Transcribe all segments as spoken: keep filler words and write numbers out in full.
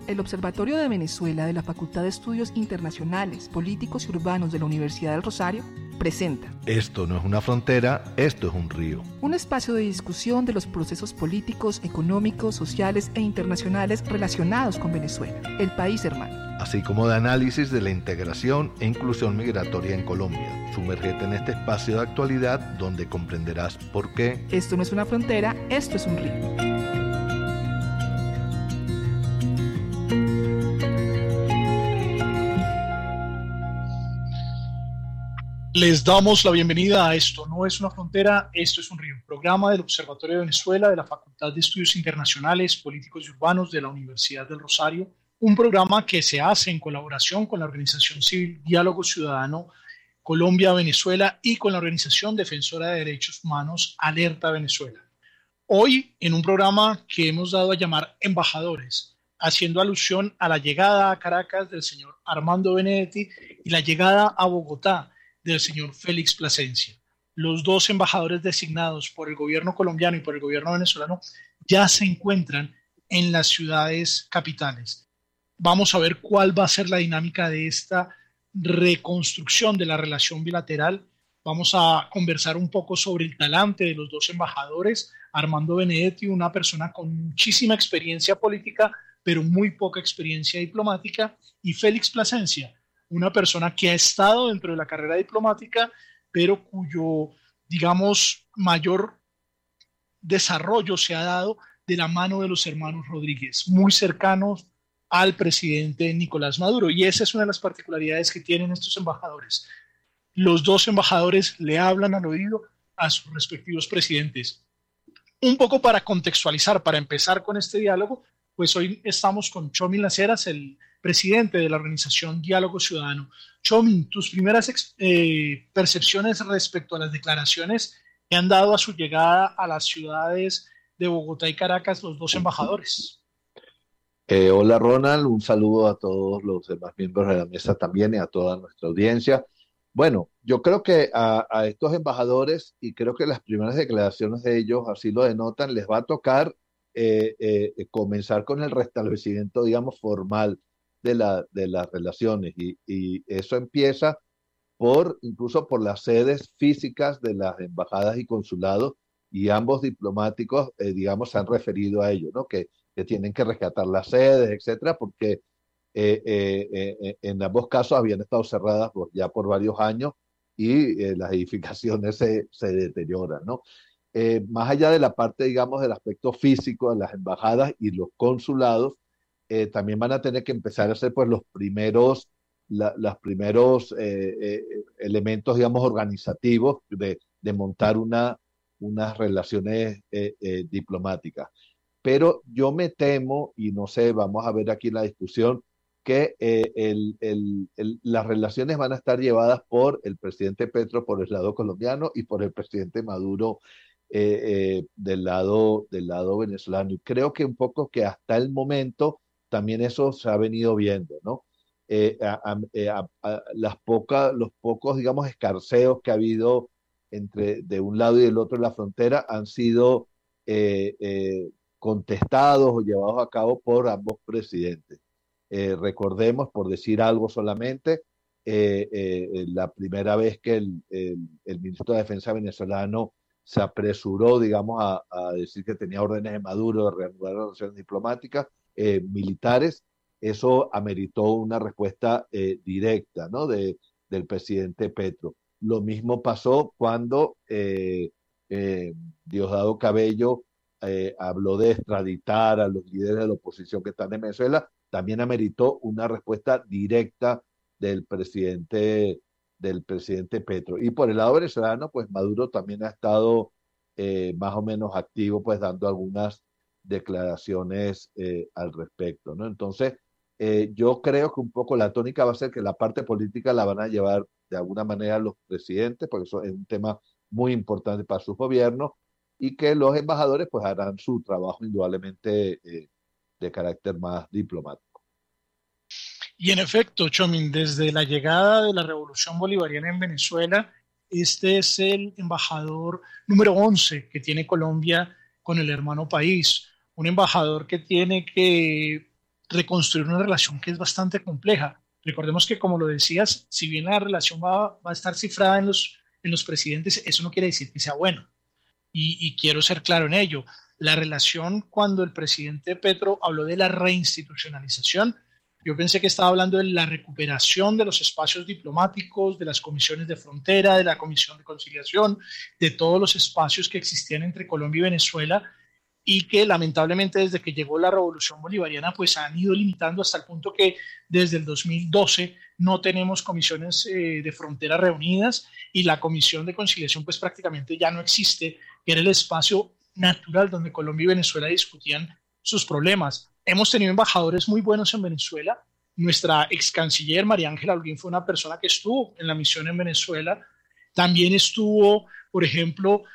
El Observatorio de Venezuela de la Facultad de Estudios Internacionales, Políticos y Urbanos de la Universidad del Rosario presenta Esto no es una frontera, esto es un río. Un espacio de discusión de los procesos políticos, económicos, sociales e internacionales relacionados con Venezuela, el país hermano. Así como de análisis de la integración e inclusión migratoria en Colombia. Sumérgete en este espacio de actualidad donde comprenderás por qué Esto no es una frontera, esto es un río. Les damos la bienvenida a Esto no es una frontera, esto es un río, programa del Observatorio de Venezuela de la Facultad de Estudios Internacionales, Políticos y Urbanos de la Universidad del Rosario, un programa que se hace en colaboración con la organización civil Diálogo Ciudadano Colombia-Venezuela y con la organización defensora de derechos humanos Alerta Venezuela. Hoy en un programa que hemos dado a llamar Embajadores, haciendo alusión a la llegada a Caracas del señor Armando Benedetti y la llegada a Bogotá del señor Félix Plasencia. Los dos embajadores designados por el gobierno colombiano y por el gobierno venezolano ya se encuentran en las ciudades capitales. Vamos a ver cuál va a ser la dinámica de esta reconstrucción de la relación bilateral. Vamos a conversar un poco sobre el talante de los dos embajadores. Armando Benedetti, una persona con muchísima experiencia política, pero muy poca experiencia diplomática, y Félix Plasencia, una persona que ha estado dentro de la carrera diplomática, pero cuyo, digamos, mayor desarrollo se ha dado de la mano de los hermanos Rodríguez, muy cercanos al presidente Nicolás Maduro. Y esa es una de las particularidades que tienen estos embajadores. Los dos embajadores le hablan al oído a sus respectivos presidentes. Un poco para contextualizar, para empezar con este diálogo, pues hoy estamos con Tchomin Las Heras, el presidente de la organización Diálogo Ciudadano. Tchomin, tus primeras eh, percepciones respecto a las declaraciones que han dado a su llegada a las ciudades de Bogotá y Caracas los dos embajadores. Eh, hola Ronald, un saludo a todos los demás miembros de la mesa también y a toda nuestra audiencia. Bueno, yo creo que a, a estos embajadores, y creo que las primeras declaraciones de ellos así lo denotan, les va a tocar eh, eh, comenzar con el restablecimiento, digamos, formal de, la, de las relaciones, y, y eso empieza por, incluso por las sedes físicas de las embajadas y consulados, y ambos diplomáticos, eh, digamos, se han referido a ello, ¿no? Que, que tienen que rescatar las sedes, etcétera, porque eh, eh, eh, en ambos casos habían estado cerradas por, ya por varios años, y eh, las edificaciones se, se deterioran, ¿no? Eh, más allá de la parte, digamos, del aspecto físico de las embajadas y los consulados, eh, también van a tener que empezar a hacer pues los primeros, la, los primeros eh, eh, elementos, digamos, organizativos de, de montar una, unas relaciones eh, eh, diplomáticas. Pero yo me temo, y no sé, vamos a ver aquí la discusión, que eh, el, el, el, las relaciones van a estar llevadas por el presidente Petro por el lado colombiano y por el presidente Maduro eh, eh, del lado, del lado venezolano. Y creo que un poco que hasta el momento también eso se ha venido viendo, ¿no? Eh, a, a, a, las pocas, los pocos, digamos, escarceos que ha habido entre de un lado y del otro de la frontera han sido eh, eh, contestados o llevados a cabo por ambos presidentes. Eh, recordemos, por decir algo solamente, eh, eh, la primera vez que el, el, el ministro de Defensa venezolano se apresuró, digamos, a, a decir que tenía órdenes de Maduro de reanudar las relaciones diplomáticas eh, militares, eso ameritó una respuesta eh, directa, ¿no? de, del presidente Petro. Lo mismo pasó cuando eh, eh, Diosdado Cabello eh, habló de extraditar a los líderes de la oposición que están en Venezuela. También ameritó una respuesta directa del presidente, del presidente Petro. Y por el lado venezolano, pues Maduro también ha estado eh, más o menos activo, pues dando algunas declaraciones eh, al respecto, ¿no? Entonces, eh, yo creo que un poco la tónica va a ser que la parte política la van a llevar de alguna manera los presidentes, porque eso es un tema muy importante para sus gobiernos, y que los embajadores pues harán su trabajo indudablemente eh, de carácter más diplomático. Y en efecto, Tchomin, desde la llegada de la Revolución Bolivariana en Venezuela, este es el embajador número once que tiene Colombia con el hermano país, un embajador que tiene que reconstruir una relación que es bastante compleja. Recordemos que, como lo decías, si bien la relación va, va a estar cifrada en los, en los presidentes, eso no quiere decir que sea bueno. Y, y quiero ser claro en ello. La relación, cuando el presidente Petro habló de la reinstitucionalización, yo pensé que estaba hablando de la recuperación de los espacios diplomáticos, de las comisiones de frontera, de la comisión de conciliación, de todos los espacios que existían entre Colombia y Venezuela, y que lamentablemente desde que llegó la revolución bolivariana pues han ido limitando hasta el punto que desde el dos mil doce no tenemos comisiones eh, de frontera reunidas, y la comisión de conciliación pues prácticamente ya no existe, que era el espacio natural donde Colombia y Venezuela discutían sus problemas. Hemos tenido embajadores muy buenos en Venezuela. Nuestra ex canciller María Ángela Holguín fue una persona que estuvo en la misión en Venezuela. También estuvo, por ejemplo,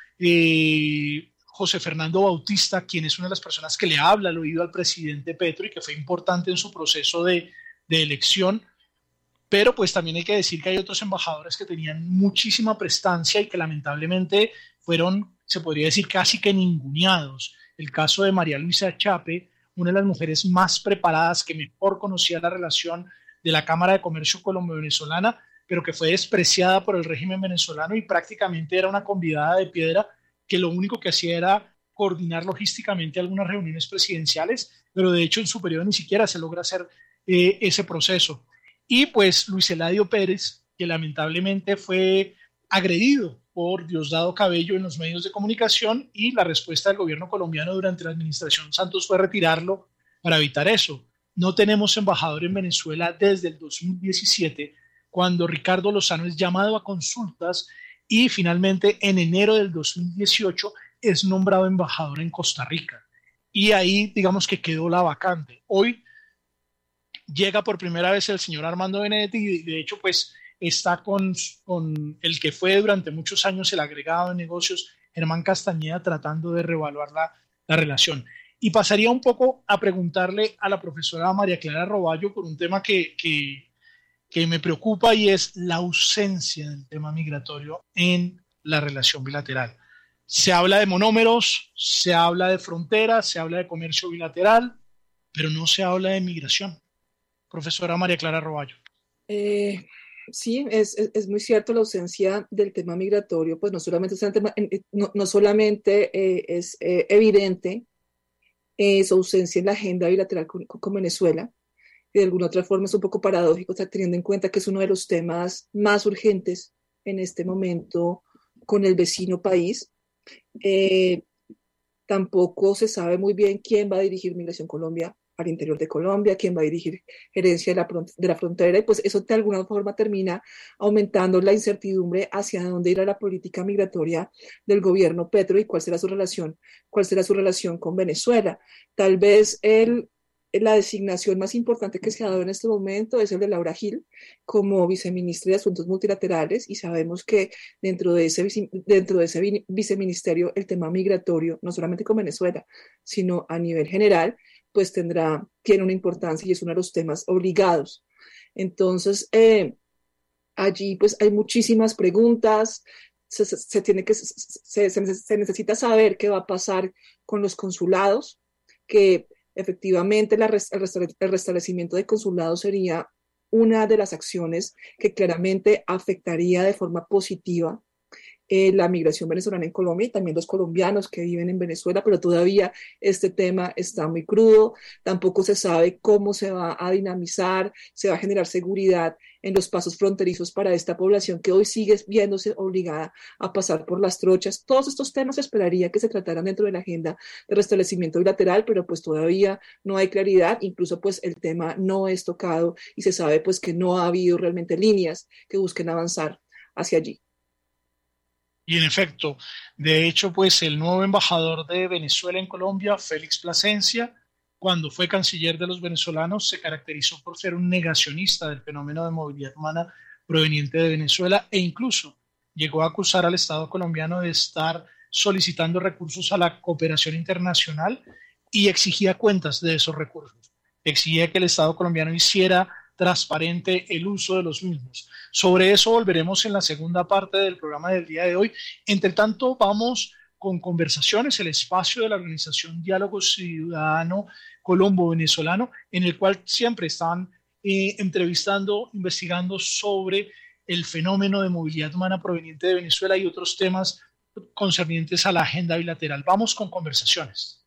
eh, José Fernando Bautista, quien es una de las personas que le habla al oído al presidente Petro y que fue importante en su proceso de, de elección. Pero pues también hay que decir que hay otros embajadores que tenían muchísima prestancia y que lamentablemente fueron, se podría decir, casi que ninguneados. El caso de María Luisa Chape, una de las mujeres más preparadas, que mejor conocía la relación de la Cámara de Comercio colombo-venezolana, pero que fue despreciada por el régimen venezolano y prácticamente era una convidada de piedra que lo único que hacía era coordinar logísticamente algunas reuniones presidenciales, pero de hecho en su periodo ni siquiera se logra hacer eh, ese proceso. Y pues Luis Eladio Pérez, que lamentablemente fue agredido por Diosdado Cabello en los medios de comunicación, y la respuesta del gobierno colombiano durante la administración Santos fue retirarlo para evitar eso. No tenemos embajador en Venezuela desde el dos mil diecisiete, cuando Ricardo Lozano es llamado a consultas y finalmente en enero del dos mil dieciocho es nombrado embajador en Costa Rica. Y ahí digamos que quedó la vacante. Hoy llega por primera vez el señor Armando Benedetti y de hecho pues está con, con el que fue durante muchos años el agregado de negocios, Germán Castañeda, tratando de reevaluar la, la relación. Y pasaría un poco a preguntarle a la profesora María Clara Roballo por un tema que, que, que me preocupa, y es la ausencia del tema migratorio en la relación bilateral. Se habla de monómeros, se habla de fronteras, se habla de comercio bilateral, pero no se habla de migración. Profesora María Clara Roballo. Eh, sí, es, es, es muy cierto la ausencia del tema migratorio, pues no solamente es, tema, no, no solamente eh, es eh, evidente eh, su ausencia en la agenda bilateral con, con Venezuela, y de alguna otra forma es un poco paradójico, teniendo en cuenta que es uno de los temas más urgentes en este momento con el vecino país. Eh, tampoco se sabe muy bien quién va a dirigir Migración Colombia al interior de Colombia, quién va a dirigir gerencia de la, de la frontera, y pues eso de alguna forma termina aumentando la incertidumbre hacia dónde irá la política migratoria del gobierno Petro y cuál será su relación, cuál será su relación con Venezuela. Tal vez el la designación más importante que se ha dado en este momento es el de Laura Gil como viceministra de Asuntos Multilaterales, y sabemos que dentro de ese, dentro de ese viceministerio el tema migratorio, no solamente con Venezuela, sino a nivel general, pues tendrá, tiene una importancia y es uno de los temas obligados. Entonces, eh, allí pues hay muchísimas preguntas, se, se, se tiene que, se, se, se necesita saber qué va a pasar con los consulados, que efectivamente la rest- el, rest- el restablecimiento de consulados sería una de las acciones que claramente afectaría de forma positiva eh, la migración venezolana en Colombia y también los colombianos que viven en Venezuela, pero todavía este tema está muy crudo, tampoco se sabe cómo se va a dinamizar, se va a generar seguridad en los pasos fronterizos para esta población que hoy sigue viéndose obligada a pasar por las trochas. Todos estos temas se esperaría que se trataran dentro de la agenda de restablecimiento bilateral, pero pues todavía no hay claridad, incluso pues el tema no es tocado y se sabe pues que no ha habido realmente líneas que busquen avanzar hacia allí. Y en efecto, de hecho, pues el nuevo embajador de Venezuela en Colombia, Félix Plasencia, cuando fue canciller de los venezolanos, se caracterizó por ser un negacionista del fenómeno de movilidad humana proveniente de Venezuela, e incluso llegó a acusar al Estado colombiano de estar solicitando recursos a la cooperación internacional y exigía cuentas de esos recursos. Exigía que el Estado colombiano hiciera transparente el uso de los mismos. Sobre eso volveremos en la segunda parte del programa del día de hoy. Entre tanto, vamos con Conversaciones, el espacio de la organización Diálogo Ciudadano Colombo-Venezolano, en el cual siempre están eh, entrevistando, investigando sobre el fenómeno de movilidad humana proveniente de Venezuela y otros temas concernientes a la agenda bilateral. Vamos con Conversaciones.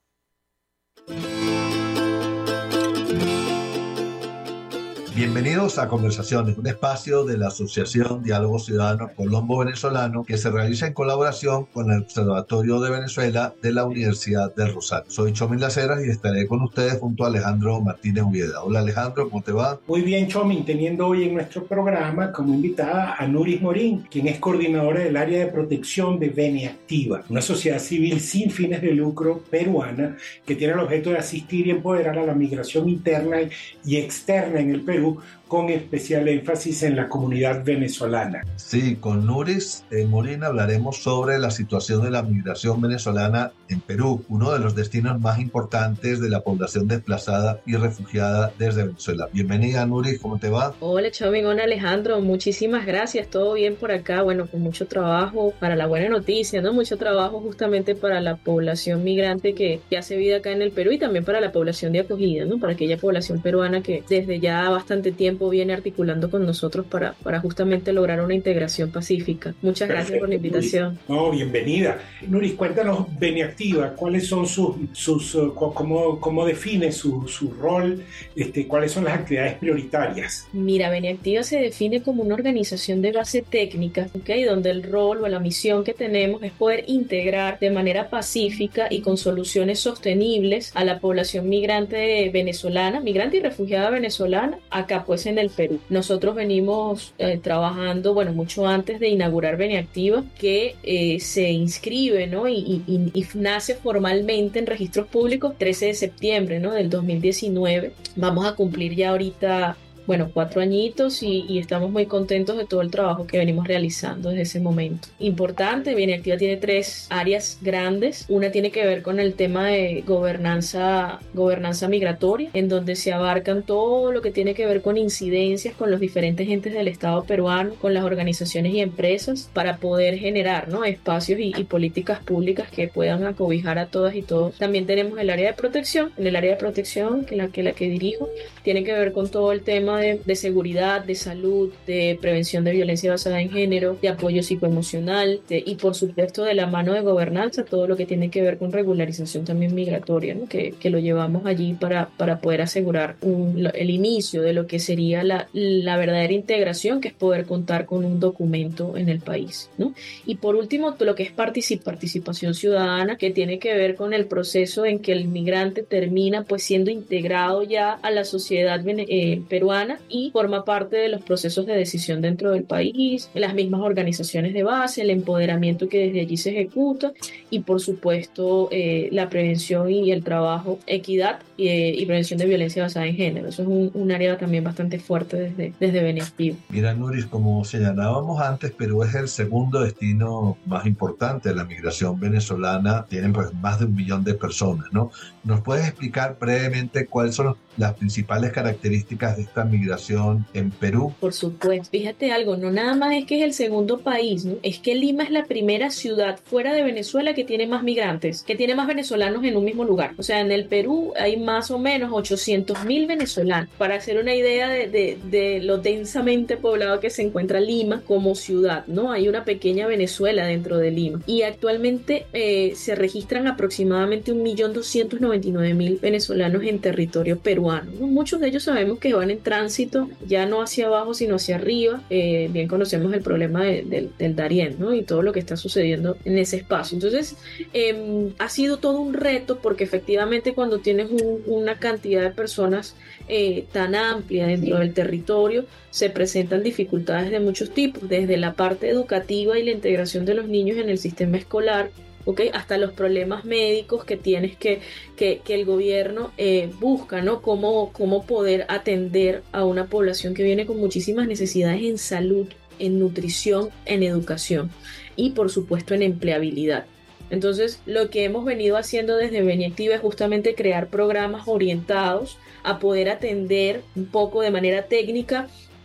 Bienvenidos a Conversaciones, un espacio de la Asociación Diálogo Ciudadano Colombo-Venezolano que se realiza en colaboración con el Observatorio de Venezuela de la Universidad del Rosario. Soy Chomín Las Heras y estaré con ustedes junto a Alejandro Martínez Ubieda. Hola Alejandro, ¿cómo te va? Muy bien, Chomín, teniendo hoy en nuestro programa como invitada a Nuris Morín, quien es coordinadora del área de protección de Veneactiva, una sociedad civil sin fines de lucro peruana que tiene el objeto de asistir y empoderar a la migración interna y externa en el Perú, con especial énfasis en la comunidad venezolana. Sí, con Nuris eh, Morín hablaremos sobre la situación de la migración venezolana en Perú, uno de los destinos más importantes de la población desplazada y refugiada desde Venezuela. Bienvenida, Nuris, ¿cómo te va? Hola, Chomín, hola Alejandro, muchísimas gracias, todo bien por acá, bueno, con mucho trabajo para la buena noticia, ¿no? Mucho trabajo justamente para la población migrante que, que hace vida acá en el Perú y también para la población de acogida, ¿no? Para aquella población peruana que desde ya bastante tiempo viene articulando con nosotros para, para justamente lograr una integración pacífica. Muchas Perfecto, gracias por la invitación. No, bienvenida. Nuris, cuéntanos Veneactiva, ¿cuáles son sus, sus uh, cómo, cómo define su, su rol, este, cuáles son las actividades prioritarias? Mira, Veneactiva se define como una organización de base técnica, ¿okay? Donde el rol o la misión que tenemos es poder integrar de manera pacífica y con soluciones sostenibles a la población migrante venezolana, migrante y refugiada venezolana, acá pues en el Perú. Nosotros venimos eh, trabajando, bueno, mucho antes de inaugurar Veneactiva, que eh, se inscribe, ¿no? Y, y, y nace formalmente en registros públicos trece de septiembre, ¿no? Del dos mil diecinueve. Vamos a cumplir ya ahorita, bueno, cuatro añitos y, y estamos muy contentos de todo el trabajo que venimos realizando desde ese momento. Importante, Veneactiva tiene tres áreas grandes. Una tiene que ver con el tema de gobernanza, gobernanza migratoria, en donde se abarcan todo lo que tiene que ver con incidencias con los diferentes entes del Estado peruano, con las organizaciones y empresas, para poder generar, ¿no? espacios y, y políticas públicas que puedan acobijar a todas y todos. También tenemos el área de protección. En el área de protección, que la que, la que dirijo, tiene que ver con todo el tema De, de seguridad, de salud, de prevención de violencia basada en género, de apoyo psicoemocional de, y por supuesto de la mano de gobernanza, todo lo que tiene que ver con regularización también migratoria, ¿no? que, que lo llevamos allí para, para poder asegurar un, el inicio de lo que sería la, la verdadera integración, que es poder contar con un documento en el país, ¿no? Y por último, lo que es particip- participación ciudadana, que tiene que ver con el proceso en que el migrante termina pues siendo integrado ya a la sociedad eh, peruana y forma parte de los procesos de decisión dentro del país, las mismas organizaciones de base, el empoderamiento que desde allí se ejecuta y por supuesto eh, la prevención y el trabajo, equidad y, eh, y prevención de violencia basada en género. Eso es un, un área también bastante fuerte desde, desde Veneactiva. Mira, Nuris, como señalábamos antes, Perú es el segundo destino más importante de la migración venezolana. Tienen pues más de un millón de personas, ¿no? ¿Nos puedes explicar brevemente cuáles son las principales características de esta migración en Perú? Por supuesto, fíjate algo, no nada más es que es el segundo país, ¿no? Es que Lima es la primera ciudad fuera de Venezuela que tiene más migrantes, que tiene más venezolanos en un mismo lugar. O sea, en el Perú hay más o menos ochocientos mil venezolanos. Para hacer una idea de, de, de lo densamente poblado que se encuentra Lima como ciudad, ¿no? Hay una pequeña Venezuela dentro de Lima. Y actualmente eh, se registran aproximadamente un millón doscientos noventa y nueve mil venezolanos en territorio peruano. ¿no? Muchos de ellos sabemos que van en tránsito, ya no hacia abajo, sino hacia arriba. Eh, bien conocemos el problema de, de, del Darién, ¿no? Y todo lo que está sucediendo en ese espacio. Entonces, eh, ha sido todo un reto porque efectivamente cuando tienes un, una cantidad de personas eh, tan amplia dentro del territorio, se presentan dificultades de muchos tipos, desde la parte educativa y la integración de los niños en el sistema escolar, ¿okay? Hasta los problemas médicos que tienes que, que, que el gobierno eh, busca, ¿no? Cómo, cómo poder atender a una población que viene con muchísimas necesidades en salud, en nutrición, en educación y por supuesto en empleabilidad. Entonces, lo que hemos venido haciendo desde Veneactiva es justamente crear programas orientados a poder atender un poco de manera técnica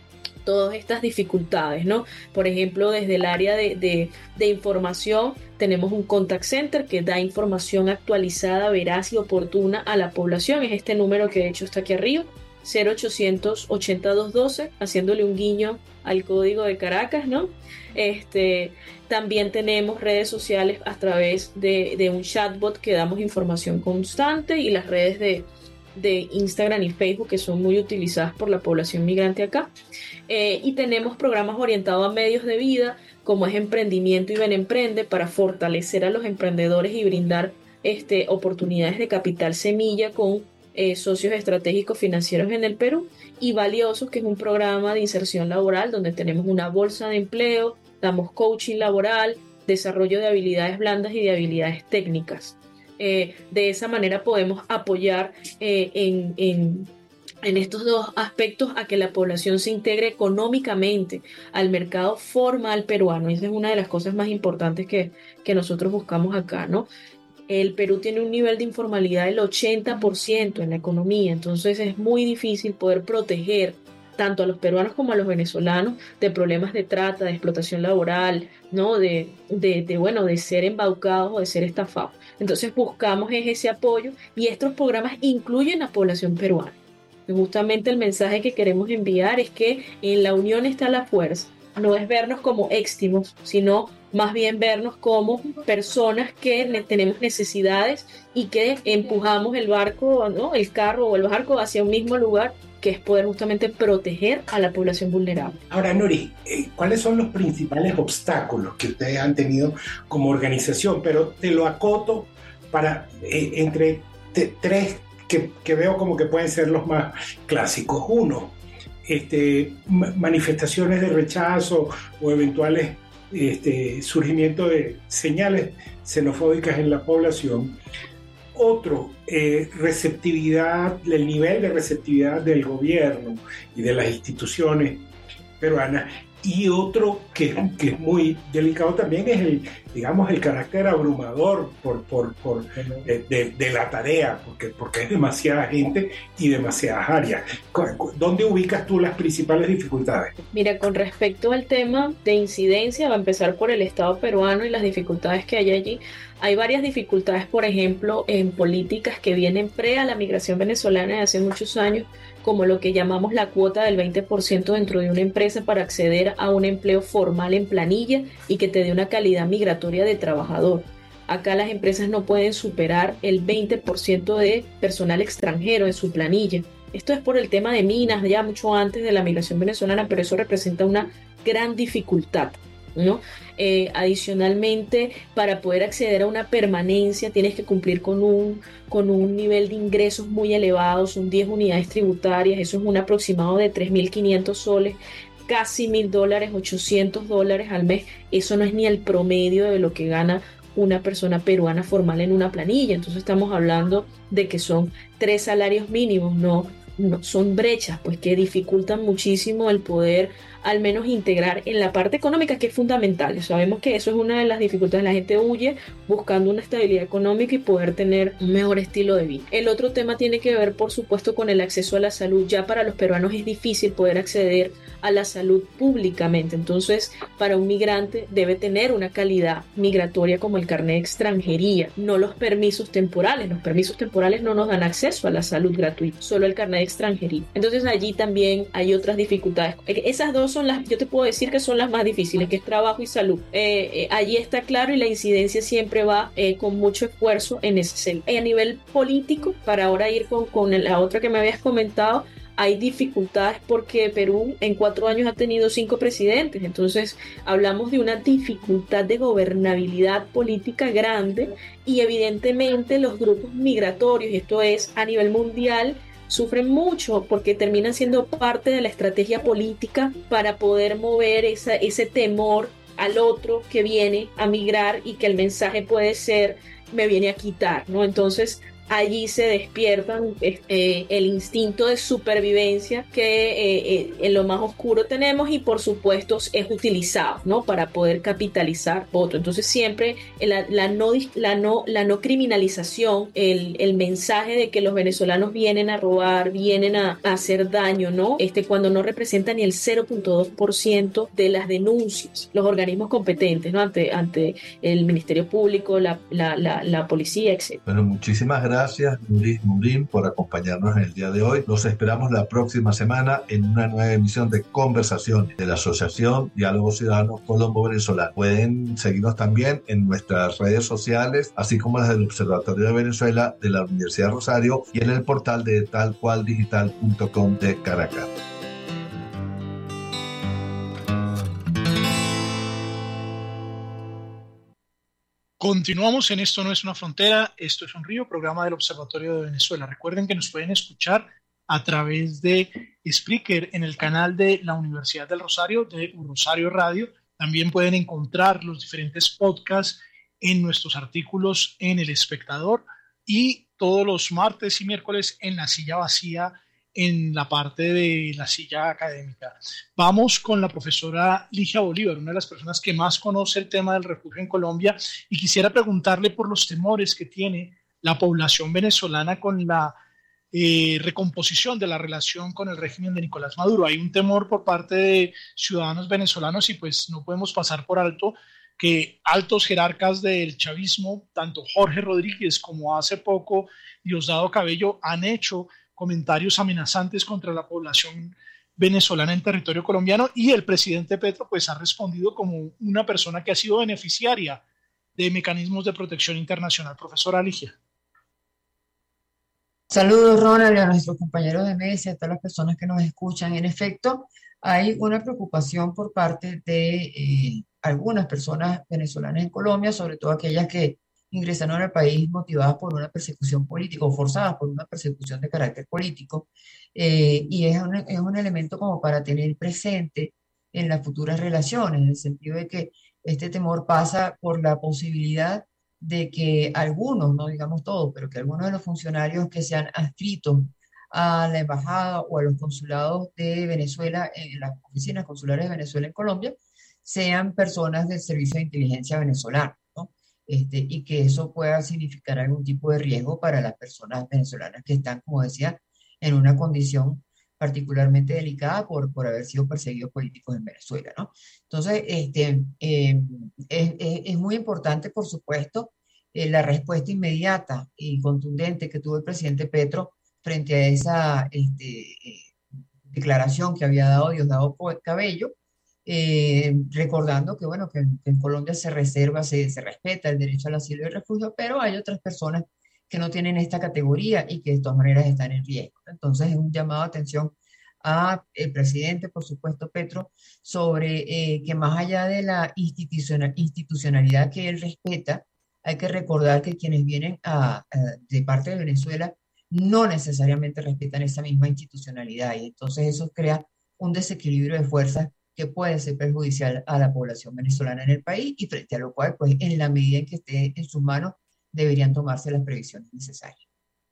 todas estas dificultades, ¿no? Por ejemplo, desde el área de, de, de información tenemos un contact center que da información actualizada, veraz y oportuna a la población. Es este número que de hecho está aquí arriba, cero ochocientos ochenta doscientos doce, haciéndole un guiño al código de Caracas, ¿no? Este, también tenemos redes sociales a través de, de un chatbot que damos información constante, y las redes de de Instagram y Facebook, que son muy utilizadas por la población migrante acá. Eh, y tenemos programas orientados a medios de vida, como es Emprendimiento y Benemprende, para fortalecer a los emprendedores y brindar este, oportunidades de capital semilla con eh, socios estratégicos financieros en el Perú. Y Valiosos, que es un programa de inserción laboral donde tenemos una bolsa de empleo, damos coaching laboral, desarrollo de habilidades blandas y de habilidades técnicas. Eh, de esa manera podemos apoyar eh, en, en, en estos dos aspectos a que la población se integre económicamente al mercado formal peruano. Esa es una de las cosas más importantes que, que nosotros buscamos acá, ¿no? El Perú tiene un nivel de informalidad del ochenta por ciento en la economía, entonces es muy difícil poder proteger tanto a los peruanos como a los venezolanos de problemas de trata, de explotación laboral, ¿no? De, de, de, bueno, de ser embaucados o de ser estafados. Entonces buscamos ese apoyo, y estos programas incluyen a la población peruana. Y justamente el mensaje que queremos enviar es que en la unión está la fuerza. No es vernos como éxtimos, sino más bien vernos como personas que ne- tenemos necesidades y que empujamos el barco, ¿no? El carro o el barco hacia un mismo lugar, que es poder justamente proteger a la población vulnerable. Ahora, Nuri, eh, ¿cuáles son los principales obstáculos que ustedes han tenido como organización? Pero te lo acoto para eh, entre te, tres que, que veo como que pueden ser los más clásicos. Uno, este, ma- manifestaciones de rechazo o eventuales este, surgimiento de señales xenofóbicas en la población. Otro, eh, receptividad, el nivel de receptividad del gobierno y de las instituciones peruanas. Y otro que, que es muy delicado también es el, digamos, el carácter abrumador por, por, por, de, de, de la tarea, porque, porque es demasiada gente y demasiadas áreas. ¿Dónde ubicas tú las principales dificultades? Mira, con respecto al tema de incidencia, va a empezar por el Estado peruano y las dificultades que hay allí. Hay varias dificultades, por ejemplo, en políticas que vienen pre a la migración venezolana de hace muchos años, como lo que llamamos la cuota del veinte por ciento dentro de una empresa para acceder a un empleo formal en planilla y que te dé una calidad migratoria de trabajador. Acá las empresas no pueden superar el veinte por ciento de personal extranjero en su planilla. Esto es por el tema de minas, ya mucho antes de la migración venezolana, pero eso representa una gran dificultad, ¿no? Eh, adicionalmente, para poder acceder a una permanencia tienes que cumplir con un, con un nivel de ingresos muy elevado, son diez unidades tributarias, eso es un aproximado de tres mil quinientos soles, casi mil dólares, ochocientos dólares al mes. Eso no es ni el promedio de lo que gana una persona peruana formal en una planilla. Entonces estamos hablando de que son tres salarios mínimos, no, no son brechas pues que dificultan muchísimo el poder al menos integrar en la parte económica, que es fundamental. Sabemos que eso es una de las dificultades. La gente huye buscando una estabilidad económica y poder tener un mejor estilo de vida. El otro tema tiene que ver, por supuesto, con el acceso a la salud. Ya para los peruanos es difícil poder acceder a la salud públicamente. Entonces, para un migrante debe tener una calidad migratoria como el carnet de extranjería, no los permisos temporales. Los permisos temporales no nos dan acceso a la salud gratuita, solo el carnet de extranjería. Entonces, allí también hay otras dificultades. Esas dos son las, yo te puedo decir que son las más difíciles, que es trabajo y salud. Eh, eh, allí está claro, y la incidencia siempre va eh, con mucho esfuerzo en ese sentido. A nivel político, para ahora ir con, con la otra que me habías comentado, hay dificultades porque Perú en cuatro años ha tenido cinco presidentes. Entonces hablamos de una dificultad de gobernabilidad política grande, y evidentemente los grupos migratorios, y esto es a nivel mundial, sufren mucho porque terminan siendo parte de la estrategia política para poder mover esa, ese temor al otro que viene a migrar, y que el mensaje puede ser: me viene a quitar, ¿no? Entonces allí se despiertan eh, el instinto de supervivencia que eh, eh, en lo más oscuro tenemos, y por supuesto es utilizado, ¿no?, para poder capitalizar votos. Entonces siempre la, la, no, la, no, la no criminalización, el, el mensaje de que los venezolanos vienen a robar, vienen a, a hacer daño, ¿no? Este, cuando no representa ni el cero punto dos por ciento de las denuncias, los organismos competentes, ¿no?, ante, ante el Ministerio Público, la, la, la, la policía, etcétera. Bueno, muchísimas gracias, Nuris Morín, por acompañarnos en el día de hoy. Los esperamos la próxima semana en una nueva emisión de Conversaciones de la Asociación Diálogo Ciudadano Colombo-Venezolano. Pueden seguirnos también en nuestras redes sociales, así como las del Observatorio de Venezuela de la Universidad Rosario y en el portal de tal cual digital punto com de Caracas. Continuamos en Esto no es una frontera, esto es un río, programa del Observatorio de Venezuela. Recuerden que nos pueden escuchar a través de Spreaker en el canal de la Universidad del Rosario, de Rosario Radio. También pueden encontrar los diferentes podcasts en nuestros artículos en El Espectador, y todos los martes y miércoles en La Silla Vacía, en la parte de la silla académica. Vamos con la profesora Ligia Bolívar, una de las personas que más conoce el tema del refugio en Colombia, y quisiera preguntarle por los temores que tiene la población venezolana con la eh, recomposición de la relación con el régimen de Nicolás Maduro. Hay un temor por parte de ciudadanos venezolanos, y pues no podemos pasar por alto que altos jerarcas del chavismo, tanto Jorge Rodríguez como hace poco Diosdado Cabello, han hecho comentarios amenazantes contra la población venezolana en territorio colombiano, y el presidente Petro pues ha respondido como una persona que ha sido beneficiaria de mecanismos de protección internacional. Profesora Ligia. Saludos, Ronald, y a nuestros compañeros de mesa y a todas las personas que nos escuchan. En efecto, hay una preocupación por parte de eh, algunas personas venezolanas en Colombia, sobre todo aquellas que ingresaron al país motivadas por una persecución política o forzadas por una persecución de carácter político, eh, y es un, es un elemento como para tener presente en las futuras relaciones, en el sentido de que este temor pasa por la posibilidad de que algunos, no digamos todos, pero que algunos de los funcionarios que se han adscrito a la embajada o a los consulados de Venezuela, en las oficinas consulares de Venezuela en Colombia, sean personas del Servicio de Inteligencia venezolano. Este, y que eso pueda significar algún tipo de riesgo para las personas venezolanas que están, como decía, en una condición particularmente delicada por, por haber sido perseguidos políticos en Venezuela, ¿no? Entonces, este, eh, es, es, es muy importante, por supuesto, eh, la respuesta inmediata y contundente que tuvo el presidente Petro frente a esa este, eh, declaración que había dado Diosdado Cabello, Eh, recordando que, bueno, que, que en Colombia se reserva, se, se respeta el derecho al asilo y refugio, pero hay otras personas que no tienen esta categoría y que de todas maneras están en riesgo. Entonces es un llamado de atención al presidente, por supuesto, Petro, sobre eh, que más allá de la institucional, institucionalidad que él respeta, hay que recordar que quienes vienen a, a, de parte de Venezuela no necesariamente respetan esa misma institucionalidad, y entonces eso crea un desequilibrio de fuerzas que puede ser perjudicial a la población venezolana en el país, y frente a lo cual, pues, en la medida en que esté en sus manos, deberían tomarse las previsiones necesarias.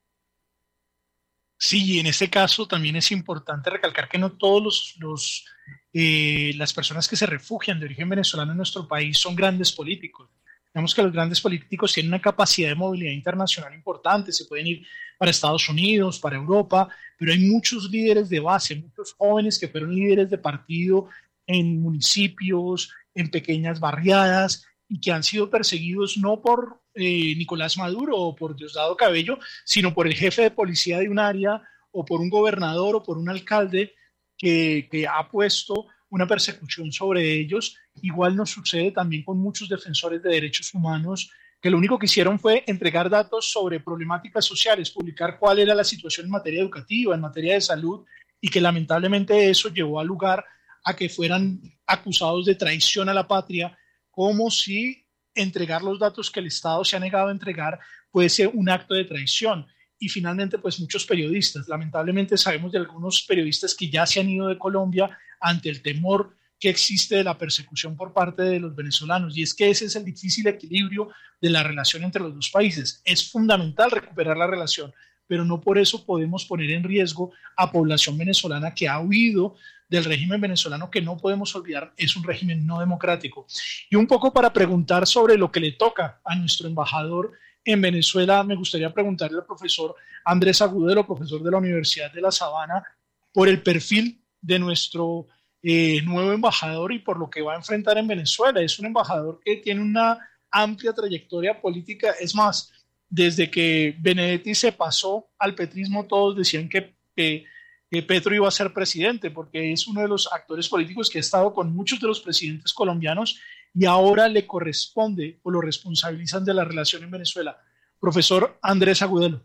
Sí, en este caso también es importante recalcar que no todos los, los eh, las personas que se refugian de origen venezolano en nuestro país son grandes políticos. Digamos que los grandes políticos tienen una capacidad de movilidad internacional importante, se pueden ir para Estados Unidos, para Europa, pero hay muchos líderes de base, muchos jóvenes que fueron líderes de partido en municipios, en pequeñas barriadas, y que han sido perseguidos no por eh, Nicolás Maduro o por Diosdado Cabello, sino por el jefe de policía de un área, o por un gobernador o por un alcalde que, que ha puesto una persecución sobre ellos. Igual nos sucede también con muchos defensores de derechos humanos que lo único que hicieron fue entregar datos sobre problemáticas sociales, publicar cuál era la situación en materia educativa, en materia de salud, y que lamentablemente eso llevó al lugar a que fueran acusados de traición a la patria, como si entregar los datos que el Estado se ha negado a entregar puede ser un acto de traición. Y finalmente, pues muchos periodistas, lamentablemente sabemos de algunos periodistas que ya se han ido de Colombia ante el temor que existe de la persecución por parte de los venezolanos, y es que ese es el difícil equilibrio de la relación entre los dos países. Es fundamental recuperar la relación, pero no por eso podemos poner en riesgo a población venezolana que ha huido del régimen venezolano, que no podemos olvidar es un régimen no democrático. Y un poco para preguntar sobre lo que le toca a nuestro embajador en Venezuela, me gustaría preguntarle al profesor Andrés Agudelo, profesor de la Universidad de La Sabana, por el perfil de nuestro eh, nuevo embajador y por lo que va a enfrentar en Venezuela. Es un embajador que tiene una amplia trayectoria política. Es más, desde que Benedetti se pasó al petrismo, todos decían que, que, que Petro iba a ser presidente, porque es uno de los actores políticos que ha estado con muchos de los presidentes colombianos y ahora le corresponde o lo responsabilizan de la relación en Venezuela. Profesor Andrés Agudelo.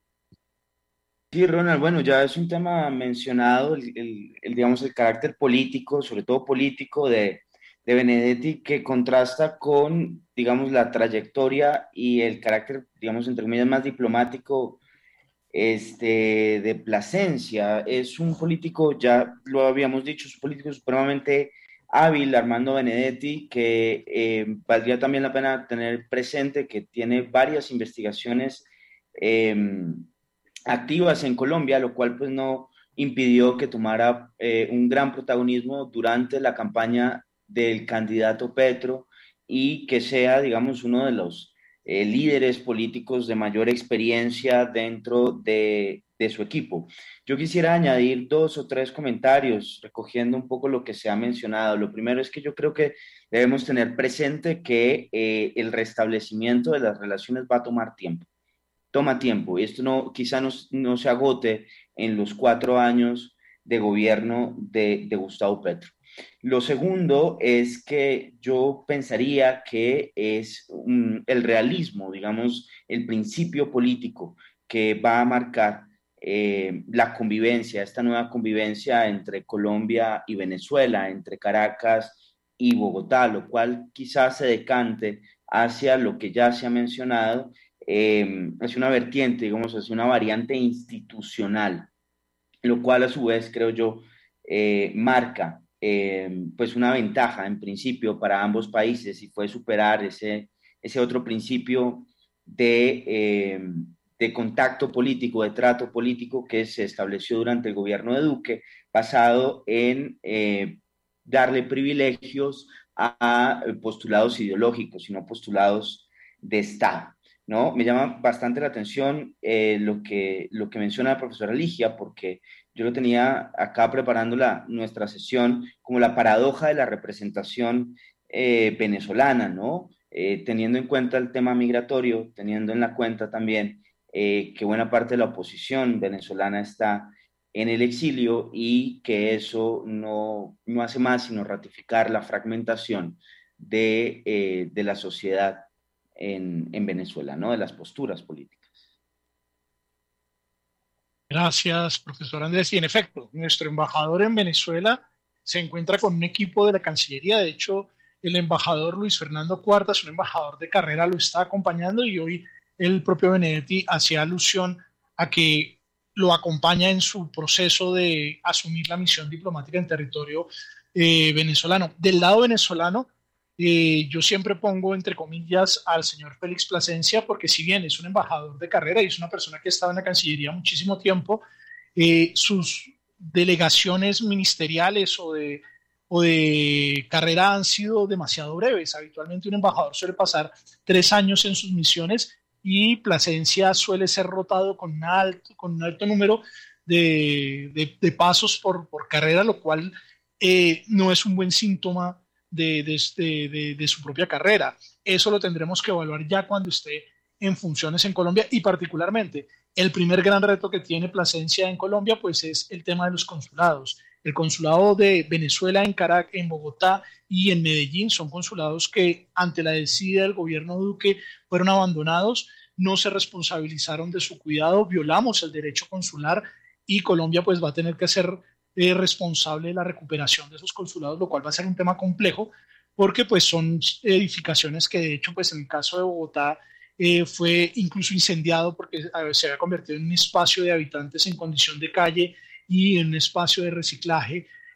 Sí, Ronald, bueno, ya es un tema mencionado, el, el, el, digamos, el carácter político, sobre todo político de, de Benedetti, que contrasta con, digamos, la trayectoria y el carácter, digamos, entre comillas, más diplomático este, de Plasencia. Es un político, ya lo habíamos dicho, es un político supremamente hábil, Armando Benedetti, que eh, valdría también la pena tener presente que tiene varias investigaciones eh, activas en Colombia, lo cual pues no impidió que tomara eh, un gran protagonismo durante la campaña del candidato Petro y que sea, digamos, uno de los eh, líderes políticos de mayor experiencia dentro de, de su equipo. Yo quisiera añadir dos o tres comentarios recogiendo un poco lo que se ha mencionado. Lo primero es que yo creo que debemos tener presente que eh, el restablecimiento de las relaciones va a tomar tiempo. Toma tiempo y esto no, quizá no, no se agote en los cuatro años de gobierno de, de Gustavo Petro. Lo segundo es que yo pensaría que es un, el realismo, digamos, el principio político que va a marcar eh, la convivencia, esta nueva convivencia entre Colombia y Venezuela, entre Caracas y Bogotá, lo cual quizás se decante hacia lo que ya se ha mencionado, Eh, hacia una vertiente, digamos, hacia una variante institucional, lo cual a su vez, creo yo, eh, marca eh, pues una ventaja en principio para ambos países y fue superar ese, ese otro principio de, eh, de contacto político, de trato político que se estableció durante el gobierno de Duque, basado en eh, darle privilegios a, a postulados ideológicos, sino postulados de Estado. ¿No? Me llama bastante la atención eh, lo, que, lo que menciona la profesora Ligia, porque yo lo tenía acá preparando la, nuestra sesión como la paradoja de la representación eh, venezolana, ¿no? Eh, teniendo en cuenta el tema migratorio, teniendo en la cuenta también eh, que buena parte de la oposición venezolana está en el exilio y que eso no, no hace más sino ratificar la fragmentación de, eh, de la sociedad En, en Venezuela, ¿no? De las posturas políticas. Gracias, profesor Andrés. Y en efecto, nuestro embajador en Venezuela se encuentra con un equipo de la Cancillería. De hecho, el embajador Luis Fernando Cuartas, un embajador de carrera, lo está acompañando y hoy el propio Benedetti hacía alusión a que lo acompaña en su proceso de asumir la misión diplomática en territorio eh, venezolano. Del lado venezolano, Eh, yo siempre pongo entre comillas al señor Félix Plasencia, porque si bien es un embajador de carrera y es una persona que ha estado en la Cancillería muchísimo tiempo, eh, sus delegaciones ministeriales o de, o de carrera han sido demasiado breves. Habitualmente un embajador suele pasar tres años en sus misiones y Plasencia suele ser rotado con un alto, con un alto número de, de, de pasos por, por carrera, lo cual eh, no es un buen síntoma De, de, de, de su propia carrera. Eso lo tendremos que evaluar ya cuando esté en funciones en Colombia y particularmente el primer gran reto que tiene Plasencia en Colombia pues es el tema de los consulados. El consulado de Venezuela en Caracas, en Bogotá y en Medellín son consulados que ante la decisión del gobierno Duque fueron abandonados, no se responsabilizaron de su cuidado, violamos el derecho consular y Colombia pues va a tener que hacer Eh, responsable de la recuperación de esos consulados, lo cual va a ser un tema complejo porque pues son edificaciones que de hecho pues en el caso de Bogotá eh, fue incluso incendiado porque eh, se había convertido en un espacio de habitantes en condición de calle y en un espacio de reciclaje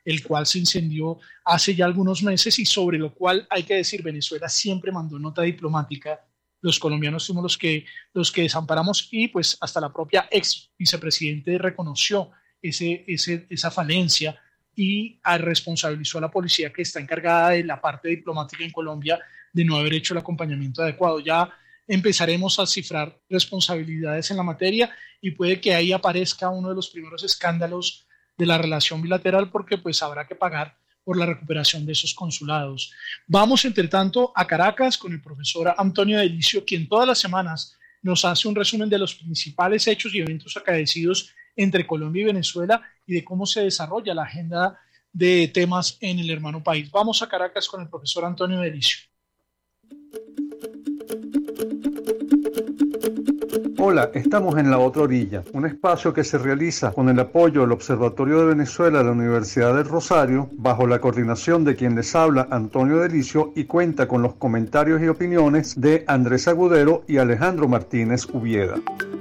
el cual se incendió hace ya algunos meses y sobre lo cual hay que decir, Venezuela siempre mandó nota diplomática. Los colombianos fuimos los que, los que desamparamos y pues hasta la propia ex vicepresidente reconoció ese, ese, esa falencia y responsabilizó a la policía que está encargada de la parte diplomática en Colombia de no haber hecho el acompañamiento adecuado. Ya empezaremos a cifrar responsabilidades en la materia y puede que ahí aparezca uno de los primeros escándalos de la relación bilateral porque pues habrá que pagar por la recuperación de esos consulados. Vamos, entre tanto, a Caracas con el profesor Antonio Delicio, quien todas las semanas nos hace un resumen de los principales hechos y eventos acaecidos entre Colombia y Venezuela y de cómo se desarrolla la agenda de temas en el hermano país. Vamos a Caracas con el profesor Antonio Delicio. Hola, estamos en La Otra Orilla, un espacio que se realiza con el apoyo del Observatorio de Venezuela de la Universidad del Rosario, bajo la coordinación de quien les habla, Antonio Delicio, y cuenta con los comentarios y opiniones de Andrés Agudero y Alejandro Martínez Ubieda.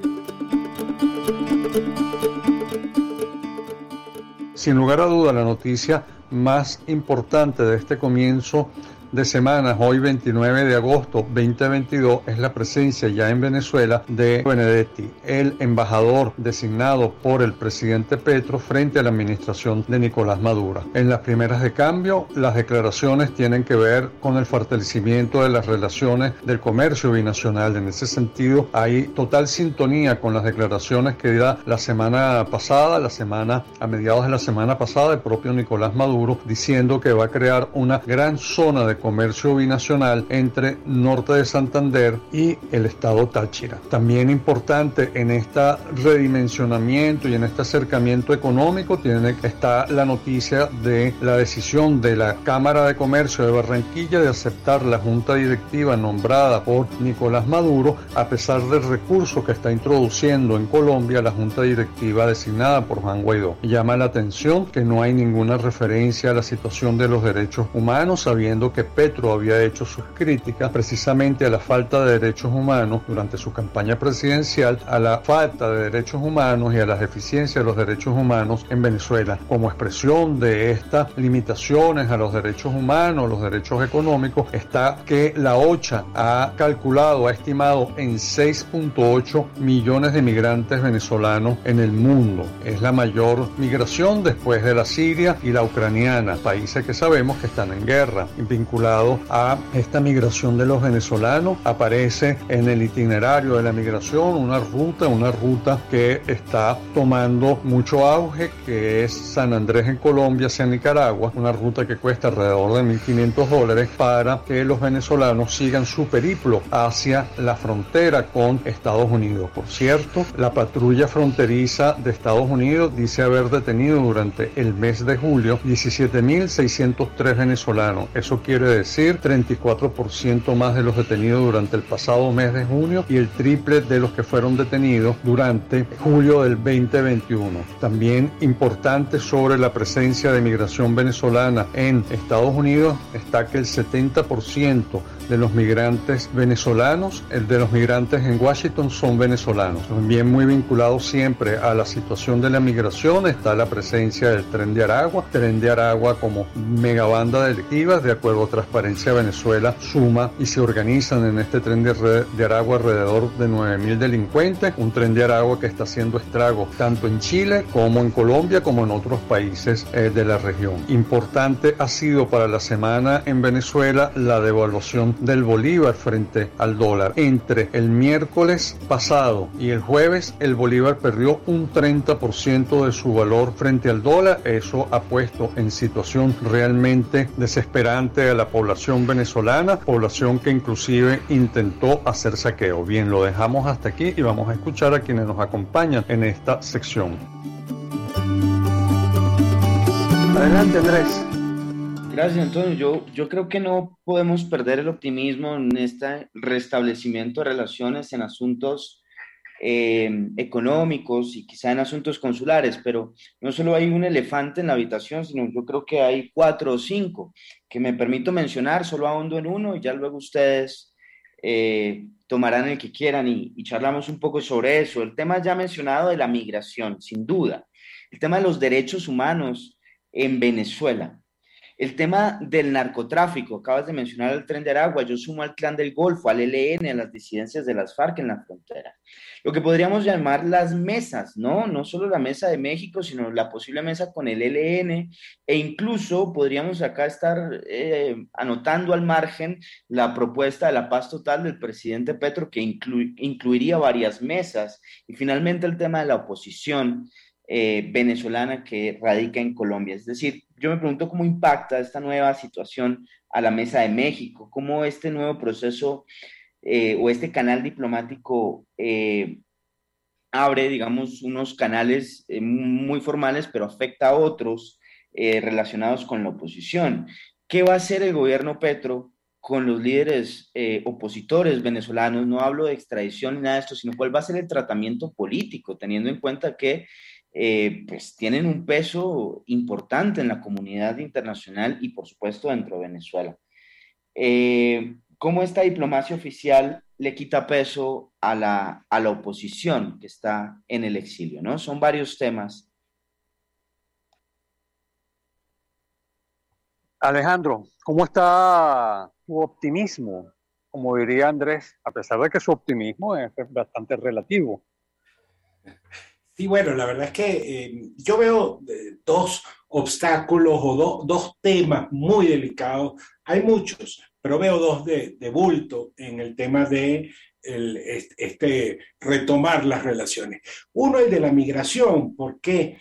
Sin lugar a duda, la noticia más importante de este comienzo de semanas, hoy veintinueve de agosto veinte veintidós, es la presencia ya en Venezuela de Benedetti, el embajador designado por el presidente Petro frente a la administración de Nicolás Maduro. En las primeras de cambio, las declaraciones tienen que ver con el fortalecimiento de las relaciones del comercio binacional. En ese sentido, hay total sintonía con las declaraciones que da la semana pasada, la semana a mediados de la semana pasada, el propio Nicolás Maduro, diciendo que va a crear una gran zona de comercio binacional entre norte de Santander y el estado Táchira. También importante en este redimensionamiento y en este acercamiento económico tiene, está la noticia de la decisión de la Cámara de Comercio de Barranquilla de aceptar la junta directiva nombrada por Nicolás Maduro, a pesar del recurso que está introduciendo en Colombia la junta directiva designada por Juan Guaidó. Llama la atención que no hay ninguna referencia a la situación de los derechos humanos, sabiendo que Petro había hecho sus críticas precisamente a la falta de derechos humanos durante su campaña presidencial, a la falta de derechos humanos y a las deficiencias de los derechos humanos en Venezuela. Como expresión de estas limitaciones a los derechos humanos, los derechos económicos, está que la OCHA ha calculado, ha estimado en seis punto ocho millones de migrantes venezolanos en el mundo. Es la mayor migración después de la siria y la ucraniana, países que sabemos que están en guerra. Vinculado a esta migración de los venezolanos, aparece en el itinerario de la migración una ruta, una ruta que está tomando mucho auge, que es San Andrés en Colombia hacia Nicaragua, una ruta que cuesta alrededor de mil quinientos dólares para que los venezolanos sigan su periplo hacia la frontera con Estados Unidos. Por cierto, la patrulla fronteriza de Estados Unidos dice haber detenido durante el mes de julio diecisiete mil seiscientos tres venezolanos. Eso quiere decir treinta y cuatro por ciento más de los detenidos durante el pasado mes de junio y el triple de los que fueron detenidos durante julio del veinte veintiuno. También importante sobre la presencia de migración venezolana en Estados Unidos está que el setenta por ciento de los migrantes venezolanos, el de los migrantes en Washington son venezolanos. También muy vinculado siempre a la situación de la migración está la presencia del Tren de Aragua, Tren de Aragua como megabanda delictiva, de acuerdo a Transparencia Venezuela, suma y se organizan en este Tren de, de Aragua alrededor de nueve mil delincuentes, un Tren de Aragua que está haciendo estragos tanto en Chile como en Colombia como en otros países eh, de la región. Importante ha sido para la semana en Venezuela la devaluación del bolívar frente al dólar. Entre el miércoles pasado y el jueves, el bolívar perdió un treinta por ciento de su valor frente al dólar. Eso ha puesto en situación realmente desesperante a la población venezolana, población que inclusive intentó hacer saqueo. Bien, lo dejamos hasta aquí y vamos a escuchar a quienes nos acompañan en esta sección. Adelante, Andrés. Gracias, Antonio. Yo, yo creo que no podemos perder el optimismo en este restablecimiento de relaciones en asuntos eh, económicos y quizá en asuntos consulares, pero no solo hay un elefante en la habitación, sino yo creo que hay cuatro o cinco que me permito mencionar, solo ahondo en uno y ya luego ustedes eh, tomarán el que quieran y, y charlamos un poco sobre eso. El tema ya mencionado de la migración, sin duda. El tema de los derechos humanos en Venezuela. El tema del narcotráfico, acabas de mencionar el Tren de Aragua, yo sumo al Clan del Golfo, al E L N, a las disidencias de las FARC en la frontera. Lo que podríamos llamar las mesas, ¿no? No solo la mesa de México, sino la posible mesa con el E L N, e incluso podríamos acá estar eh, anotando al margen la propuesta de la paz total del presidente Petro, que inclu- incluiría varias mesas, y finalmente el tema de la oposición Eh, venezolana que radica en Colombia. Es decir, yo me pregunto cómo impacta esta nueva situación a la Mesa de México, cómo este nuevo proceso eh, o este canal diplomático eh, abre, digamos, unos canales eh, muy formales, pero afecta a otros eh, relacionados con la oposición. ¿Qué va a hacer el gobierno Petro con los líderes eh, opositores venezolanos? No hablo de extradición ni nada de esto, sino cuál va a ser el tratamiento político, teniendo en cuenta que Eh, pues tienen un peso importante en la comunidad internacional y por supuesto dentro de Venezuela. Eh, ¿Cómo esta diplomacia oficial le quita peso a la, a la oposición que está en el exilio, ¿no? Son varios temas. Alejandro, ¿cómo está tu optimismo? Como diría Andrés, a pesar de que su optimismo es bastante relativo. Sí, bueno, la verdad es que eh, yo veo eh, dos obstáculos o do, dos temas muy delicados. Hay muchos, pero veo dos de, de bulto en el tema de el, este, retomar las relaciones. Uno es de la migración. ¿Por qué?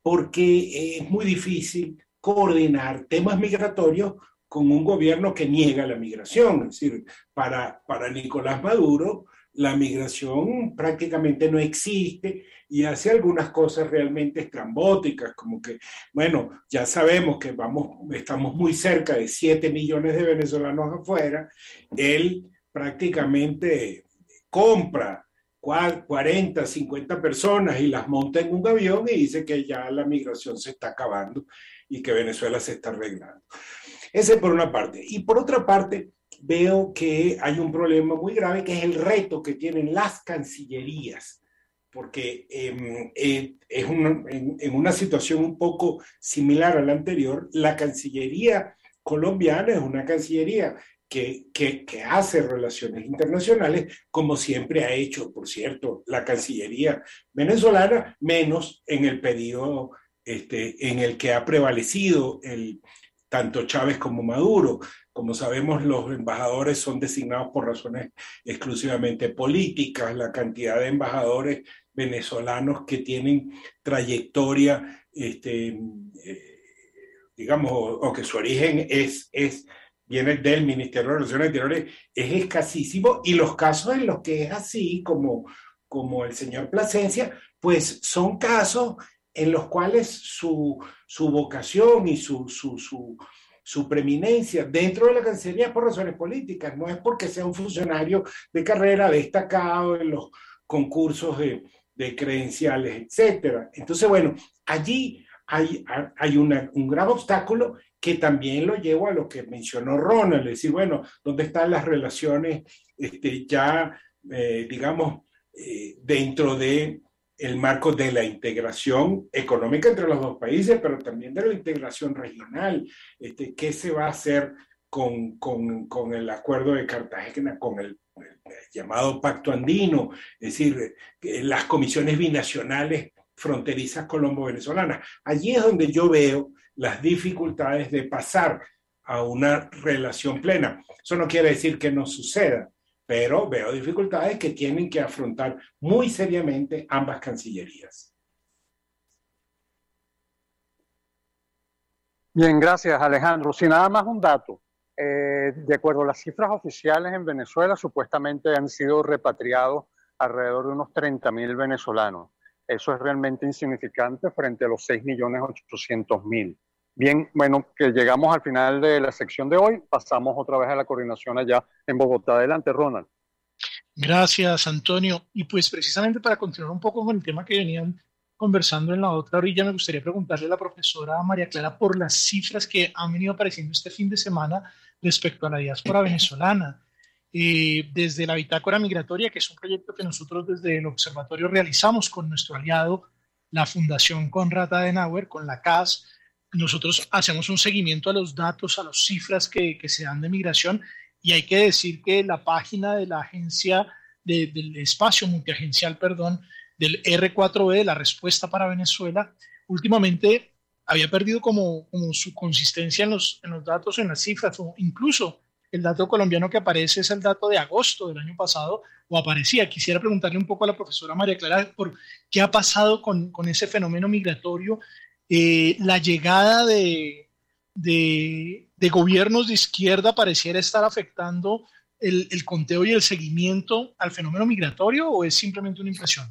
Porque es muy difícil coordinar temas migratorios con un gobierno que niega la migración. Es decir, para, para Nicolás Maduro, la migración prácticamente no existe y hace algunas cosas realmente estrambóticas, como que, bueno, ya sabemos que vamos, estamos muy cerca de siete millones de venezolanos afuera. Él prácticamente compra cuarenta, cincuenta personas y las monta en un avión y dice que ya la migración se está acabando y que Venezuela se está arreglando. Ese por una parte. Y por otra parte, veo que hay un problema muy grave, que es el reto que tienen las cancillerías, porque eh, eh, es una, en, en una situación un poco similar a la anterior. La Cancillería colombiana es una cancillería que, que, que hace relaciones internacionales, como siempre ha hecho, por cierto, la Cancillería venezolana, menos en el periodo este, en el que ha prevalecido el, tanto Chávez como Maduro. Como sabemos, los embajadores son designados por razones exclusivamente políticas. La cantidad de embajadores venezolanos que tienen trayectoria, este, eh, digamos, o, o que su origen es, es, viene del Ministerio de Relaciones Exteriores, es escasísimo. Y los casos en los que es así, como, como el señor Plasencia, pues son casos en los cuales su, su vocación y su, su, su, su preeminencia dentro de la Cancillería es por razones políticas, no es porque sea un funcionario de carrera destacado en los concursos de, de credenciales, etcétera. Entonces, bueno, allí hay, hay una, un gran obstáculo que también lo llevo a lo que mencionó Ronald, es decir, bueno, ¿dónde están las relaciones este, ya, eh, digamos, eh, dentro de el marco de la integración económica entre los dos países, pero también de la integración regional? Este, ¿qué se va a hacer con, con, con el acuerdo de Cartagena, con el, el llamado Pacto Andino? Es decir, las comisiones binacionales fronterizas colombo-venezolanas. Allí es donde yo veo las dificultades de pasar a una relación plena. Eso no quiere decir que no suceda, pero veo dificultades que tienen que afrontar muy seriamente ambas cancillerías. Bien, gracias Alejandro. Si nada más un dato. Eh, de acuerdo a las cifras oficiales en Venezuela, supuestamente han sido repatriados alrededor de unos treinta mil venezolanos. Eso es realmente insignificante frente a los seis millones ochocientos mil. Bien, bueno, que llegamos al final de la sección de hoy. Pasamos otra vez a la coordinación allá en Bogotá. Adelante, Ronald. Gracias, Antonio. Y pues precisamente para continuar un poco con el tema que venían conversando en la otra orilla, me gustaría preguntarle a la profesora María Clara por las cifras que han venido apareciendo este fin de semana respecto a la diáspora venezolana. Eh, desde la Bitácora Migratoria, que es un proyecto que nosotros desde el observatorio realizamos con nuestro aliado, la Fundación Konrad Adenauer, con la C A S, nosotros hacemos un seguimiento a los datos, a las cifras que, que se dan de migración, y hay que decir que la página de la agencia, de, del espacio multiagencial, perdón, del erre cuatro be, de la respuesta para Venezuela, últimamente había perdido como, como su consistencia en los, en los datos, en las cifras, o incluso el dato colombiano que aparece es el dato de agosto del año pasado, o aparecía. Quisiera preguntarle un poco a la profesora María Clara por qué ha pasado con, con ese fenómeno migratorio, eh, la llegada de, de, de gobiernos de izquierda pareciera estar afectando el, el conteo y el seguimiento al fenómeno migratorio, ¿o es simplemente una impresión?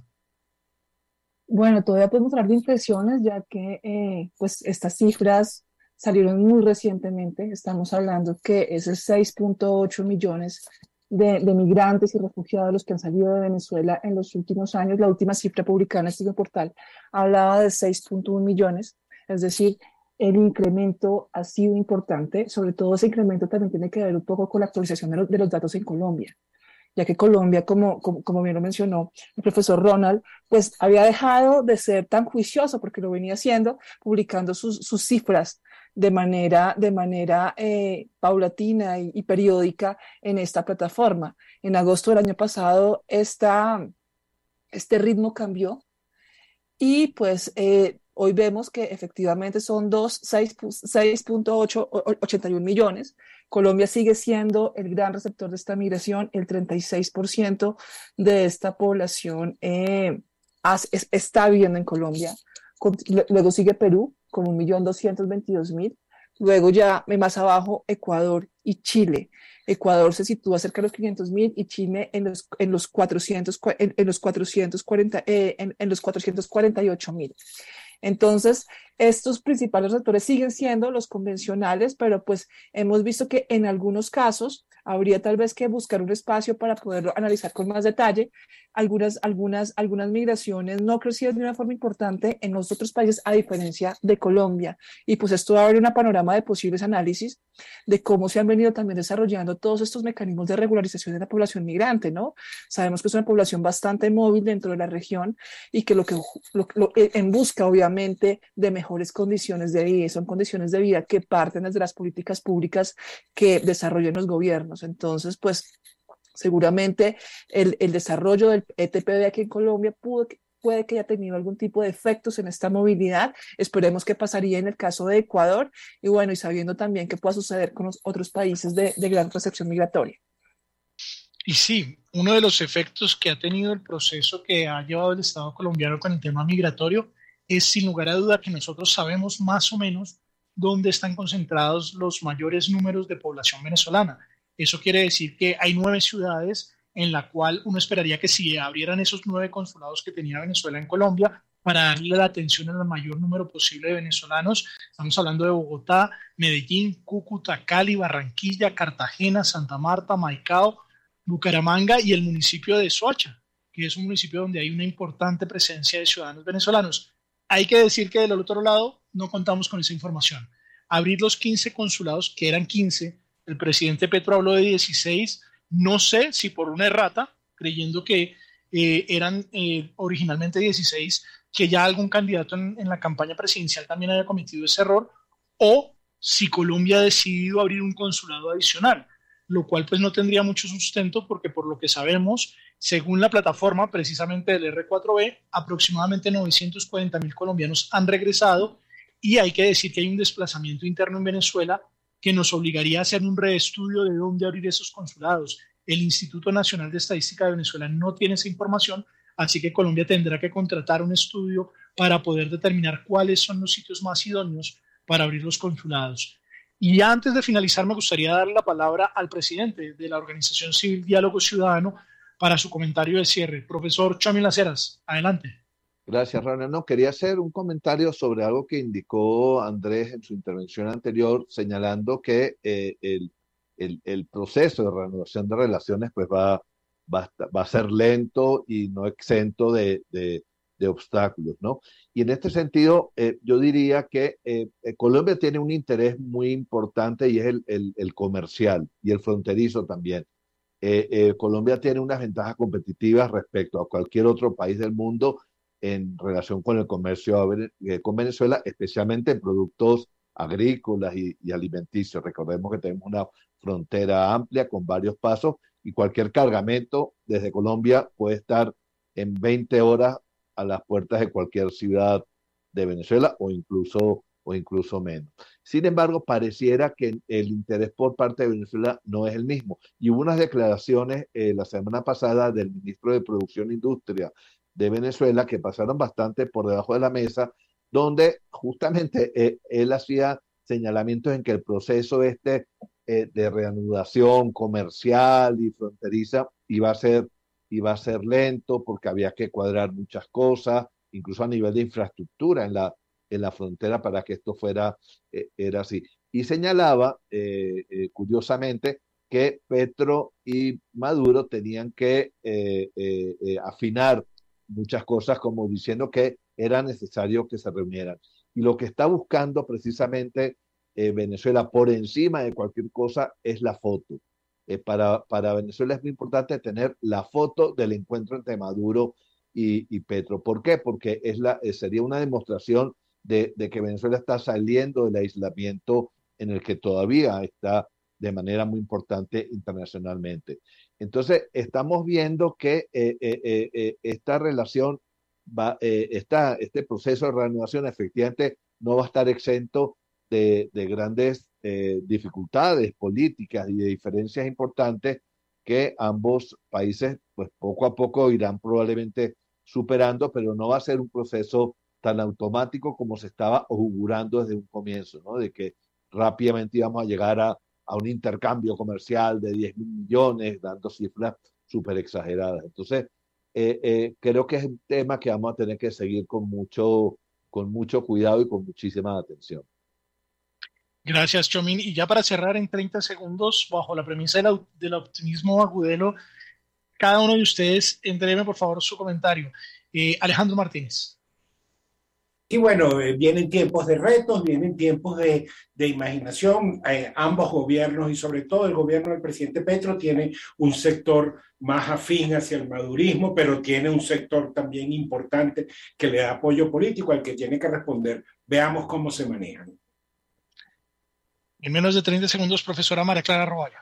Bueno, todavía podemos hablar de impresiones, ya que eh, pues estas cifras salieron muy recientemente. Estamos hablando que es el seis punto ocho millones de, de migrantes y refugiados los que han salido de Venezuela en los últimos años. La última cifra publicada en este portal hablaba de seis punto uno millones, es decir, el incremento ha sido importante. Sobre todo ese incremento también tiene que ver un poco con la actualización de los, de los datos en Colombia, ya que Colombia, como, como, como bien lo mencionó el profesor Ronald, pues había dejado de ser tan juicioso, porque lo venía haciendo, publicando sus, sus cifras de manera, de manera eh, paulatina y, y periódica en esta plataforma. En agosto del año pasado, esta, este ritmo cambió y pues eh, hoy vemos que efectivamente son seis punto ochenta y uno millones. Colombia sigue siendo el gran receptor de esta migración. El treinta y seis por ciento de esta población eh, has, es, está viviendo en Colombia. Con, luego sigue Perú con un millón doscientos veintidós mil. Luego ya más abajo Ecuador y Chile. Ecuador se sitúa cerca de los quinientos mil y Chile en los, en los, cuatrocientos, en, en los, cuatrocientos cuarenta, eh, en, en los cuatrocientos cuarenta y ocho mil. Entonces, estos principales receptores siguen siendo los convencionales, pero pues hemos visto que en algunos casos habría tal vez que buscar un espacio para poderlo analizar con más detalle. Algunas, algunas, algunas migraciones no crecieron de una forma importante en los otros países, a diferencia de Colombia. Y pues esto abre un panorama de posibles análisis de cómo se han venido también desarrollando todos estos mecanismos de regularización de la población migrante, ¿no? Sabemos que es una población bastante móvil dentro de la región y que lo que lo, lo, en busca, obviamente, de mejores condiciones de vida, y son condiciones de vida que parten desde las políticas públicas que desarrollan los gobiernos. Entonces, pues, seguramente el, el desarrollo del E T P B aquí en Colombia pudo, puede que haya tenido algún tipo de efectos en esta movilidad. Esperemos que pasaría en el caso de Ecuador, y bueno, y sabiendo también qué pueda suceder con los otros países de, de gran recepción migratoria. Y sí, uno de los efectos que ha tenido el proceso que ha llevado el Estado colombiano con el tema migratorio es, sin lugar a duda, que nosotros sabemos más o menos dónde están concentrados los mayores números de población venezolana. Eso quiere decir que hay nueve ciudades en la cual uno esperaría que si abrieran esos nueve consulados que tenía Venezuela en Colombia para darle la atención al mayor número posible de venezolanos. Estamos hablando de Bogotá, Medellín, Cúcuta, Cali, Barranquilla, Cartagena, Santa Marta, Maicao, Bucaramanga y el municipio de Soacha, que es un municipio donde hay una importante presencia de ciudadanos venezolanos. Hay que decir que del otro lado no contamos con esa información. Abrir los quince consulados, que eran quince, el presidente Petro habló de dieciséis, no sé si por una errata, creyendo que eh, eran eh, originalmente dieciséis, que ya algún candidato en, en la campaña presidencial también había cometido ese error, o si Colombia ha decidido abrir un consulado adicional, lo cual pues no tendría mucho sustento, porque por lo que sabemos, según la plataforma precisamente del erre cuatro be, aproximadamente novecientos cuarenta mil colombianos han regresado, y hay que decir que hay un desplazamiento interno en Venezuela que nos obligaría a hacer un reestudio de dónde abrir esos consulados. El Instituto Nacional de Estadística de Venezuela no tiene esa información, así que Colombia tendrá que contratar un estudio para poder determinar cuáles son los sitios más idóneos para abrir los consulados. Y antes de finalizar, me gustaría dar la palabra al presidente de la Organización Civil Diálogo Ciudadano para su comentario de cierre. Profesor Chomil Las Heras, adelante. Gracias, Ronald. No, quería hacer un comentario sobre algo que indicó Andrés en su intervención anterior, señalando que eh, el, el, el proceso de reanudación de relaciones pues va, va, va a ser lento y no exento de, de, de obstáculos, ¿no? Y en este sentido, eh, yo diría que eh, Colombia tiene un interés muy importante, y es el, el, el comercial y el fronterizo también. Eh, eh, Colombia tiene unas ventajas competitivas respecto a cualquier otro país del mundo, en relación con el comercio con Venezuela, especialmente en productos agrícolas y, y alimenticios. Recordemos que tenemos una frontera amplia con varios pasos y cualquier cargamento desde Colombia puede estar en veinte horas a las puertas de cualquier ciudad de Venezuela o incluso, o incluso menos. Sin embargo, pareciera que el interés por parte de Venezuela no es el mismo. Y hubo unas declaraciones eh, la semana pasada del ministro de Producción e Industria de Venezuela que pasaron bastante por debajo de la mesa, donde justamente eh, él hacía señalamientos en que el proceso este eh, de reanudación comercial y fronteriza iba a ser, iba a ser lento porque había que cuadrar muchas cosas, incluso a nivel de infraestructura en la, en la frontera para que esto fuera eh, era así. Y señalaba, eh, eh, curiosamente, que Petro y Maduro tenían que eh, eh, eh, afinar muchas cosas, como diciendo que era necesario que se reunieran. Y lo que está buscando precisamente eh, Venezuela por encima de cualquier cosa es la foto. Eh, para, para Venezuela es muy importante tener la foto del encuentro entre Maduro y, y Petro. ¿Por qué? Porque es la, eh, sería una demostración de, de que Venezuela está saliendo del aislamiento en el que todavía está de manera muy importante internacionalmente. Entonces, estamos viendo que eh, eh, eh, esta relación, va, eh, esta, este proceso de reanudación efectivamente no va a estar exento de, de grandes eh, dificultades políticas y de diferencias importantes que ambos países, pues poco a poco irán probablemente superando, pero no va a ser un proceso tan automático como se estaba augurando desde un comienzo, ¿no? De que rápidamente íbamos a llegar a a un intercambio comercial de diez mil millones, dando cifras súper exageradas. Entonces, eh, eh, creo que es un tema que vamos a tener que seguir con mucho, con mucho cuidado y con muchísima atención. Gracias, Chomín. Y ya para cerrar en treinta segundos, bajo la premisa del, del optimismo agudelo, cada uno de ustedes, entréme por favor su comentario. Eh, Alejandro Martínez. Y bueno, eh, vienen tiempos de retos, vienen tiempos de, de imaginación. Eh, ambos gobiernos y sobre todo el gobierno del presidente Petro tiene un sector más afín hacia el madurismo, pero tiene un sector también importante que le da apoyo político al que tiene que responder. Veamos cómo se manejan. En menos de treinta segundos, profesora María Clara Roballo.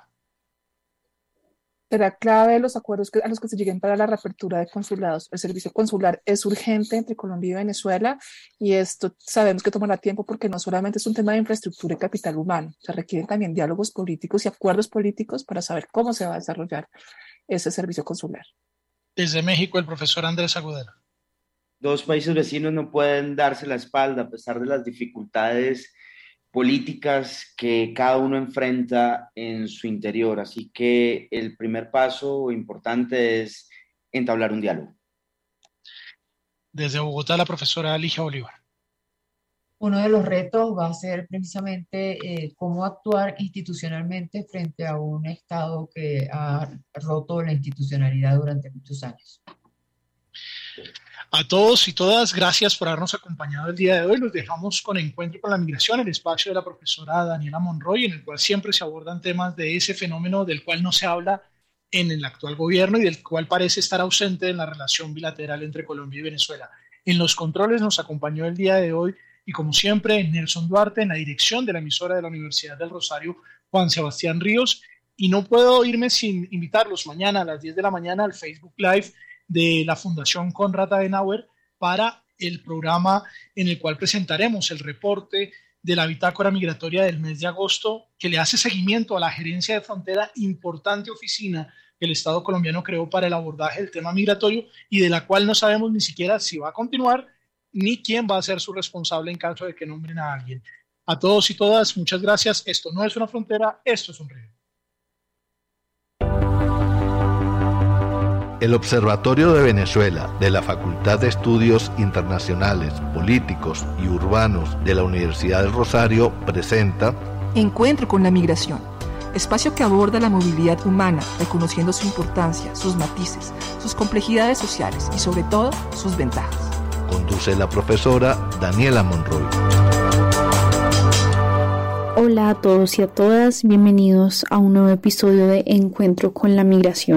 Será clave los acuerdos que, a los que se lleguen para la reapertura de consulados. El servicio consular es urgente entre Colombia y Venezuela y esto sabemos que tomará tiempo porque no solamente es un tema de infraestructura y capital humano, se requieren también diálogos políticos y acuerdos políticos para saber cómo se va a desarrollar ese servicio consular. Desde México, el profesor Andrés Agudelo. Dos países vecinos no pueden darse la espalda a pesar de las dificultades políticas que cada uno enfrenta en su interior. Así que el primer paso importante es entablar un diálogo. Desde Bogotá, la profesora Ligia Bolívar. Uno de los retos va a ser precisamente eh, cómo actuar institucionalmente frente a un Estado que ha roto la institucionalidad durante muchos años. A todos y todas, gracias por habernos acompañado el día de hoy. Los dejamos con Encuentro con la Migración, el espacio de la profesora Daniela Monroy, en el cual siempre se abordan temas de ese fenómeno del cual no se habla en el actual gobierno y del cual parece estar ausente en la relación bilateral entre Colombia y Venezuela. En los controles nos acompañó el día de hoy y, como siempre, Nelson Duarte, en la dirección de la emisora de la Universidad del Rosario, Juan Sebastián Ríos. Y no puedo irme sin invitarlos mañana a las diez de la mañana al Facebook Live de la Fundación Konrad Adenauer para el programa en el cual presentaremos el reporte de la bitácora migratoria del mes de agosto, que le hace seguimiento a la gerencia de frontera, importante oficina que el Estado colombiano creó para el abordaje del tema migratorio y de la cual no sabemos ni siquiera si va a continuar ni quién va a ser su responsable en caso de que nombren a alguien. A todos y todas, muchas gracias. Esto no es una frontera, esto es un río. El Observatorio de Venezuela de la Facultad de Estudios Internacionales, Políticos y Urbanos de la Universidad del Rosario presenta Encuentro con la Migración, espacio que aborda la movilidad humana, reconociendo su importancia, sus matices, sus complejidades sociales y sobre todo sus ventajas. Conduce la profesora Daniela Monroy. Hola a todos y a todas, bienvenidos a un nuevo episodio de Encuentro con la Migración.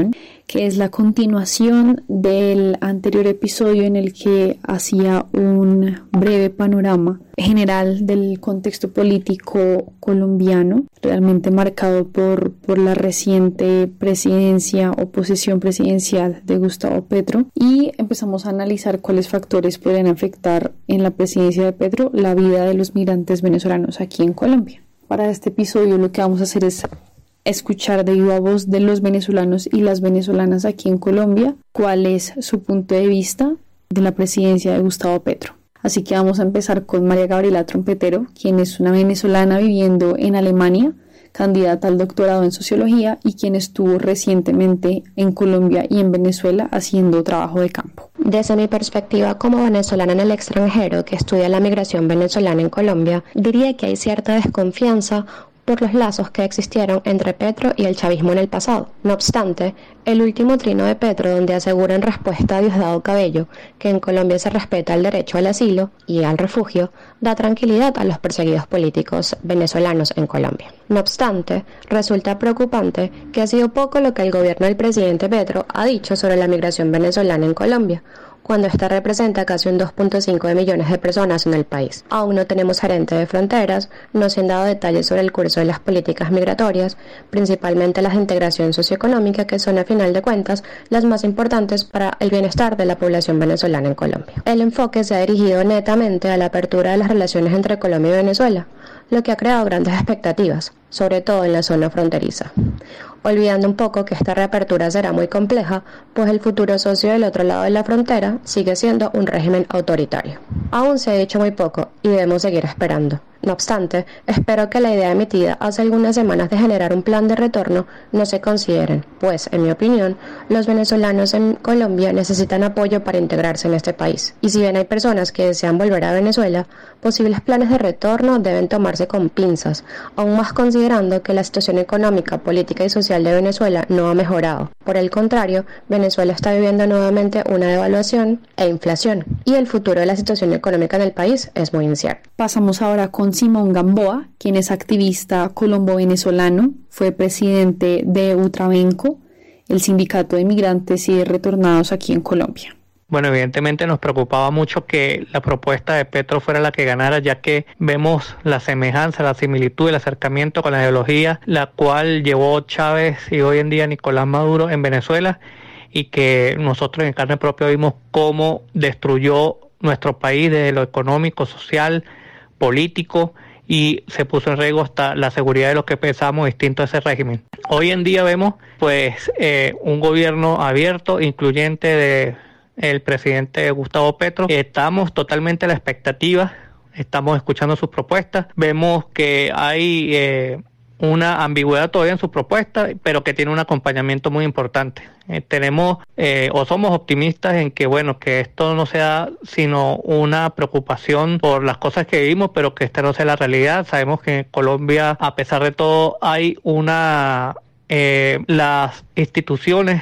que es la continuación del anterior episodio en el que hacía un breve panorama general del contexto político colombiano, realmente marcado por, por la reciente presidencia o posesión presidencial de Gustavo Petro, y empezamos a analizar cuáles factores pueden afectar en la presidencia de Petro la vida de los migrantes venezolanos aquí en Colombia. Para este episodio lo que vamos a hacer es escuchar de viva voz de los venezolanos y las venezolanas aquí en Colombia cuál es su punto de vista de la presidencia de Gustavo Petro. Así que vamos a empezar con María Gabriela Trompetero, quien es una venezolana viviendo en Alemania, candidata al doctorado en sociología y quien estuvo recientemente en Colombia y en Venezuela haciendo trabajo de campo. Desde mi perspectiva como venezolana en el extranjero que estudia la migración venezolana en Colombia, diría que hay cierta desconfianza por los lazos que existieron entre Petro y el chavismo en el pasado. No obstante, el último trino de Petro, donde asegura en respuesta a Diosdado Cabello que en Colombia se respeta el derecho al asilo y al refugio, da tranquilidad a los perseguidos políticos venezolanos en Colombia. No obstante, resulta preocupante que ha sido poco lo que el gobierno del presidente Petro ha dicho sobre la migración venezolana en Colombia, cuando esta representa casi un dos punto cinco de millones de personas en el país. Aún no tenemos gerente de fronteras, no se han dado detalles sobre el curso de las políticas migratorias, principalmente las de integración socioeconómica, que son a final de cuentas las más importantes para el bienestar de la población venezolana en Colombia. El enfoque se ha dirigido netamente a la apertura de las relaciones entre Colombia y Venezuela, lo que ha creado grandes expectativas, sobre todo en la zona fronteriza, olvidando un poco que esta reapertura será muy compleja, pues el futuro socio del otro lado de la frontera sigue siendo un régimen autoritario. Aún se ha dicho muy poco y debemos seguir esperando. No obstante, espero que la idea emitida hace algunas semanas de generar un plan de retorno no se consideren, pues, en mi opinión, los venezolanos en Colombia necesitan apoyo para integrarse en este país. Y si bien hay personas que desean volver a Venezuela, posibles planes de retorno deben tomarse con pinzas, aún más considerando que la situación económica, política y social de Venezuela no ha mejorado. Por el contrario, Venezuela está viviendo nuevamente una devaluación e inflación, y el futuro de la situación económica en el país es muy incierto. Pasamos ahora con Simón Gamboa, quien es activista colombo-venezolano, fue presidente de Utravenco, el sindicato de migrantes y de retornados aquí en Colombia. Bueno, evidentemente nos preocupaba mucho que la propuesta de Petro fuera la que ganara, ya que vemos la semejanza, la similitud, el acercamiento con la ideología, la cual llevó Chávez y hoy en día Nicolás Maduro en Venezuela, y que nosotros en carne propia vimos cómo destruyó nuestro país desde lo económico, social, político, y se puso en riesgo hasta la seguridad de los que pensamos distinto a ese régimen. Hoy en día vemos pues eh, un gobierno abierto, incluyente de el presidente Gustavo Petro. Estamos totalmente a la expectativa, estamos escuchando sus propuestas, vemos que hay eh, una ambigüedad todavía en su propuesta, pero que tiene un acompañamiento muy importante. Eh, tenemos eh, o somos optimistas en que bueno que esto no sea sino una preocupación por las cosas que vivimos, pero que esta no sea la realidad. Sabemos que en Colombia, a pesar de todo, hay una eh, las instituciones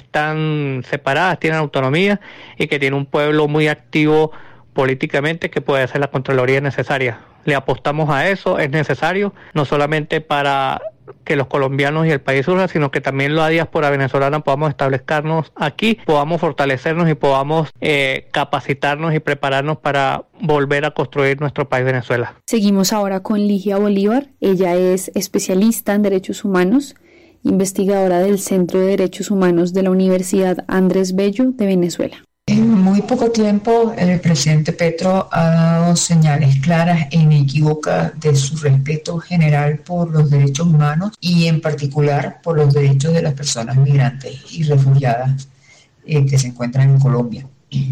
están separadas, tienen autonomía, y que tiene un pueblo muy activo políticamente que puede hacer la Contraloría necesaria. Le apostamos a eso, es necesario, no solamente para que los colombianos y el país surjan, sino que también la diáspora venezolana podamos establecernos aquí, podamos fortalecernos y podamos eh, capacitarnos y prepararnos para volver a construir nuestro país Venezuela. Seguimos ahora con Ligia Bolívar. Ella es especialista en derechos humanos, investigadora del Centro de Derechos Humanos de la Universidad Andrés Bello de Venezuela. En muy poco tiempo el presidente Petro ha dado señales claras e inequívocas de su respeto general por los derechos humanos y en particular por los derechos de las personas migrantes y refugiadas eh, que se encuentran en Colombia.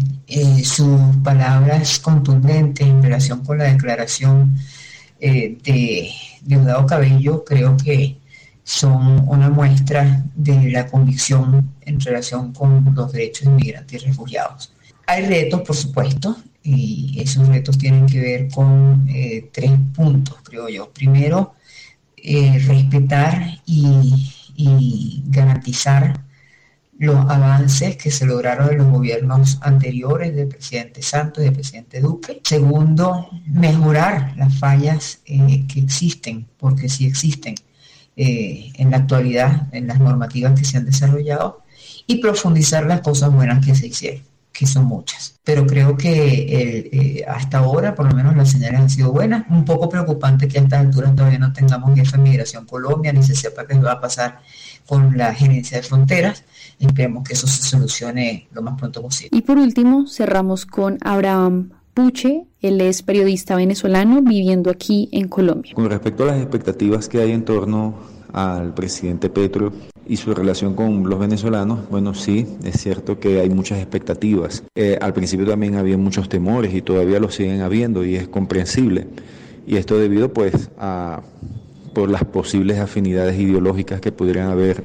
Eh, sus palabras contundentes en relación con la declaración eh, de Diosdado Cabello creo que son una muestra de la convicción en relación con los derechos de migrantes y refugiados. Hay retos, por supuesto, y esos retos tienen que ver con eh, tres puntos, creo yo. Primero, eh, respetar y, y garantizar los avances que se lograron en los gobiernos anteriores del presidente Santos y del presidente Duque. Segundo, mejorar las fallas eh, que existen, porque sí existen, Eh, en la actualidad en las normativas que se han desarrollado. y profundizar las cosas buenas que se hicieron, que son muchas. Pero creo que eh, eh, hasta ahora, por lo menos, las señales han sido buenas. Un poco preocupante que a estas alturas todavía no tengamos jefe de Migración Colombia, ni se sepa qué va a pasar con la gerencia de fronteras. Esperemos que eso se solucione lo más pronto posible. Y por último, cerramos con Abraham Puche. Él es periodista venezolano viviendo aquí en Colombia. Con respecto a las expectativas que hay en torno al presidente Petro y su relación con los venezolanos, bueno, sí, es cierto que hay muchas expectativas. Eh, al principio también había muchos temores y todavía los siguen habiendo, y es comprensible. Y esto debido pues a por las posibles afinidades ideológicas que pudieran haber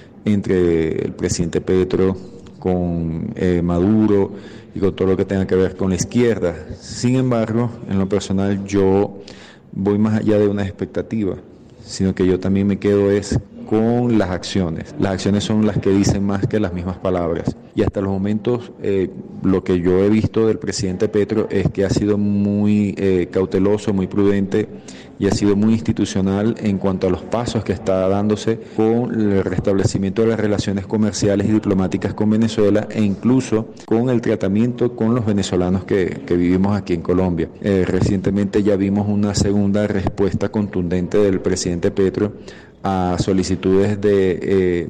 entre el presidente Petro con eh, Maduro y con todo lo que tenga que ver con la izquierda. Sin embargo, en lo personal yo voy más allá de una expectativa, sino que yo también me quedo es con las acciones. Las acciones son las que dicen más que las mismas palabras. Y hasta los momentos, eh, lo que yo he visto del presidente Petro es que ha sido muy eh, cauteloso, muy prudente y ha sido muy institucional en cuanto a los pasos que está dándose con el restablecimiento de las relaciones comerciales y diplomáticas con Venezuela, e incluso con el tratamiento con los venezolanos que, que vivimos aquí en Colombia. Eh, recientemente ya vimos una segunda respuesta contundente del presidente Petro a solicitudes de eh,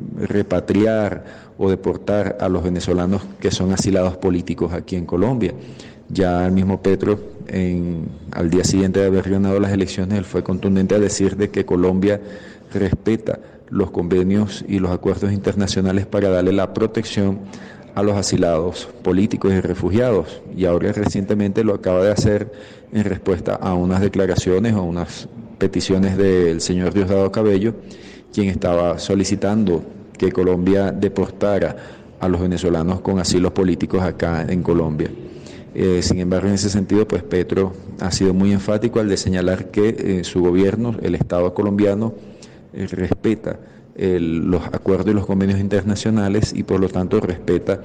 repatriar o deportar a los venezolanos que son asilados políticos aquí en Colombia. Ya el mismo Petro, en, al día siguiente de haber ganado las elecciones, él fue contundente a decir de que Colombia respeta los convenios y los acuerdos internacionales para darle la protección a los asilados políticos y refugiados, y ahora recientemente lo acaba de hacer en respuesta a unas declaraciones o unas peticiones del señor Diosdado Cabello, quien estaba solicitando que Colombia deportara a los venezolanos con asilos políticos acá en Colombia. Eh, sin embargo, en ese sentido, pues Petro ha sido muy enfático al de señalar que eh, su gobierno, el Estado colombiano, eh, respeta el, los acuerdos y los convenios internacionales y por lo tanto respeta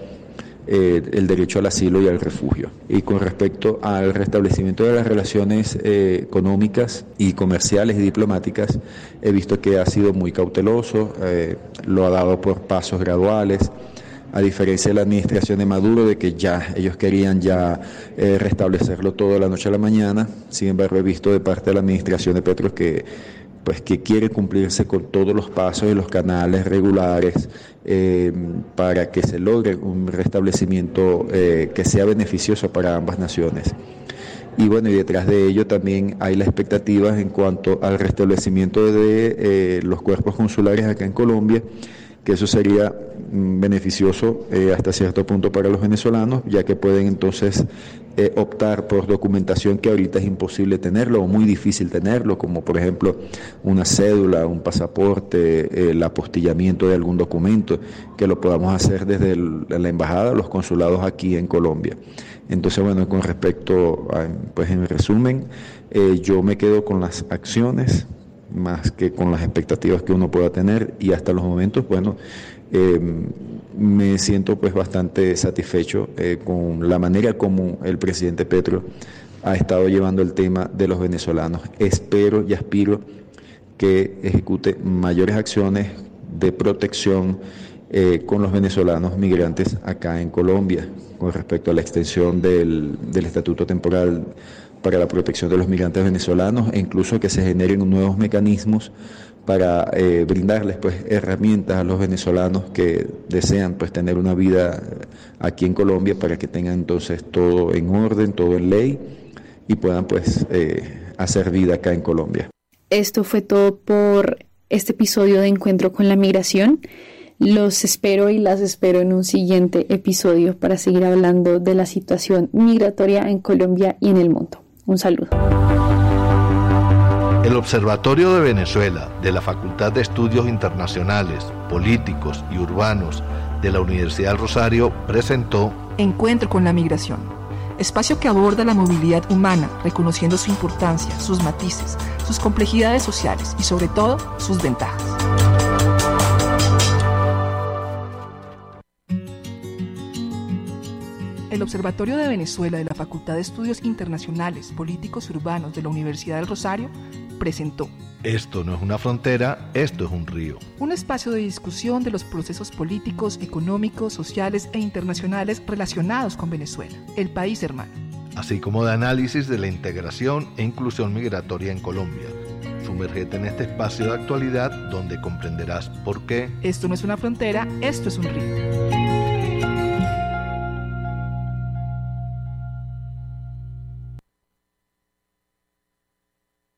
eh, el derecho al asilo y al refugio. Y con respecto al restablecimiento de las relaciones eh, económicas y comerciales y diplomáticas, he visto que ha sido muy cauteloso, eh, lo ha dado por pasos graduales, a diferencia de la administración de Maduro, de que ya ellos querían ya eh, restablecerlo todo de la noche a la mañana. Sin embargo, he visto de parte de la administración de Petro que pues que quiere cumplirse con todos los pasos y los canales regulares eh, para que se logre un restablecimiento eh, que sea beneficioso para ambas naciones. Y bueno, y detrás de ello también hay las expectativas en cuanto al restablecimiento de eh, los cuerpos consulares acá en Colombia, que eso sería mm, beneficioso eh, hasta cierto punto para los venezolanos, ya que pueden entonces eh, optar por documentación que ahorita es imposible tenerlo o muy difícil tenerlo, como por ejemplo una cédula, un pasaporte, eh, el apostillamiento de algún documento, que lo podamos hacer desde el, la embajada, los consulados aquí en Colombia. Entonces, bueno, con respecto a, pues en resumen, eh, yo me quedo con las acciones más que con las expectativas que uno pueda tener, y hasta los momentos, bueno, eh, me siento pues bastante satisfecho eh, con la manera como el presidente Petro ha estado llevando el tema de los venezolanos. Espero y aspiro que ejecute mayores acciones de protección eh, con los venezolanos migrantes acá en Colombia, con respecto a la extensión del, del estatuto temporal para la protección de los migrantes venezolanos, e incluso que se generen nuevos mecanismos para eh, brindarles pues herramientas a los venezolanos que desean pues tener una vida aquí en Colombia, para que tengan entonces todo en orden, todo en ley, y puedan pues eh, hacer vida acá en Colombia. Esto fue todo por este episodio de Encuentro con la Migración. Los espero y las espero en un siguiente episodio para seguir hablando de la situación migratoria en Colombia y en el mundo. Un saludo. El Observatorio de Venezuela de la Facultad de Estudios Internacionales, Políticos y Urbanos de la Universidad del Rosario presentó Encuentro con la Migración, espacio que aborda la movilidad humana, reconociendo su importancia, sus matices, sus complejidades sociales y sobre todo sus ventajas. El El Observatorio de Venezuela de la Facultad de Estudios Internacionales, Políticos y Urbanos de la Universidad del Rosario presentó Esto no es una frontera, esto es un río. Un espacio de discusión de los procesos políticos, económicos, sociales e internacionales relacionados con Venezuela, el país hermano. Así como de análisis de la integración e inclusión migratoria en Colombia. Sumérgete en este espacio de actualidad donde comprenderás por qué esto no es una frontera, esto es un río.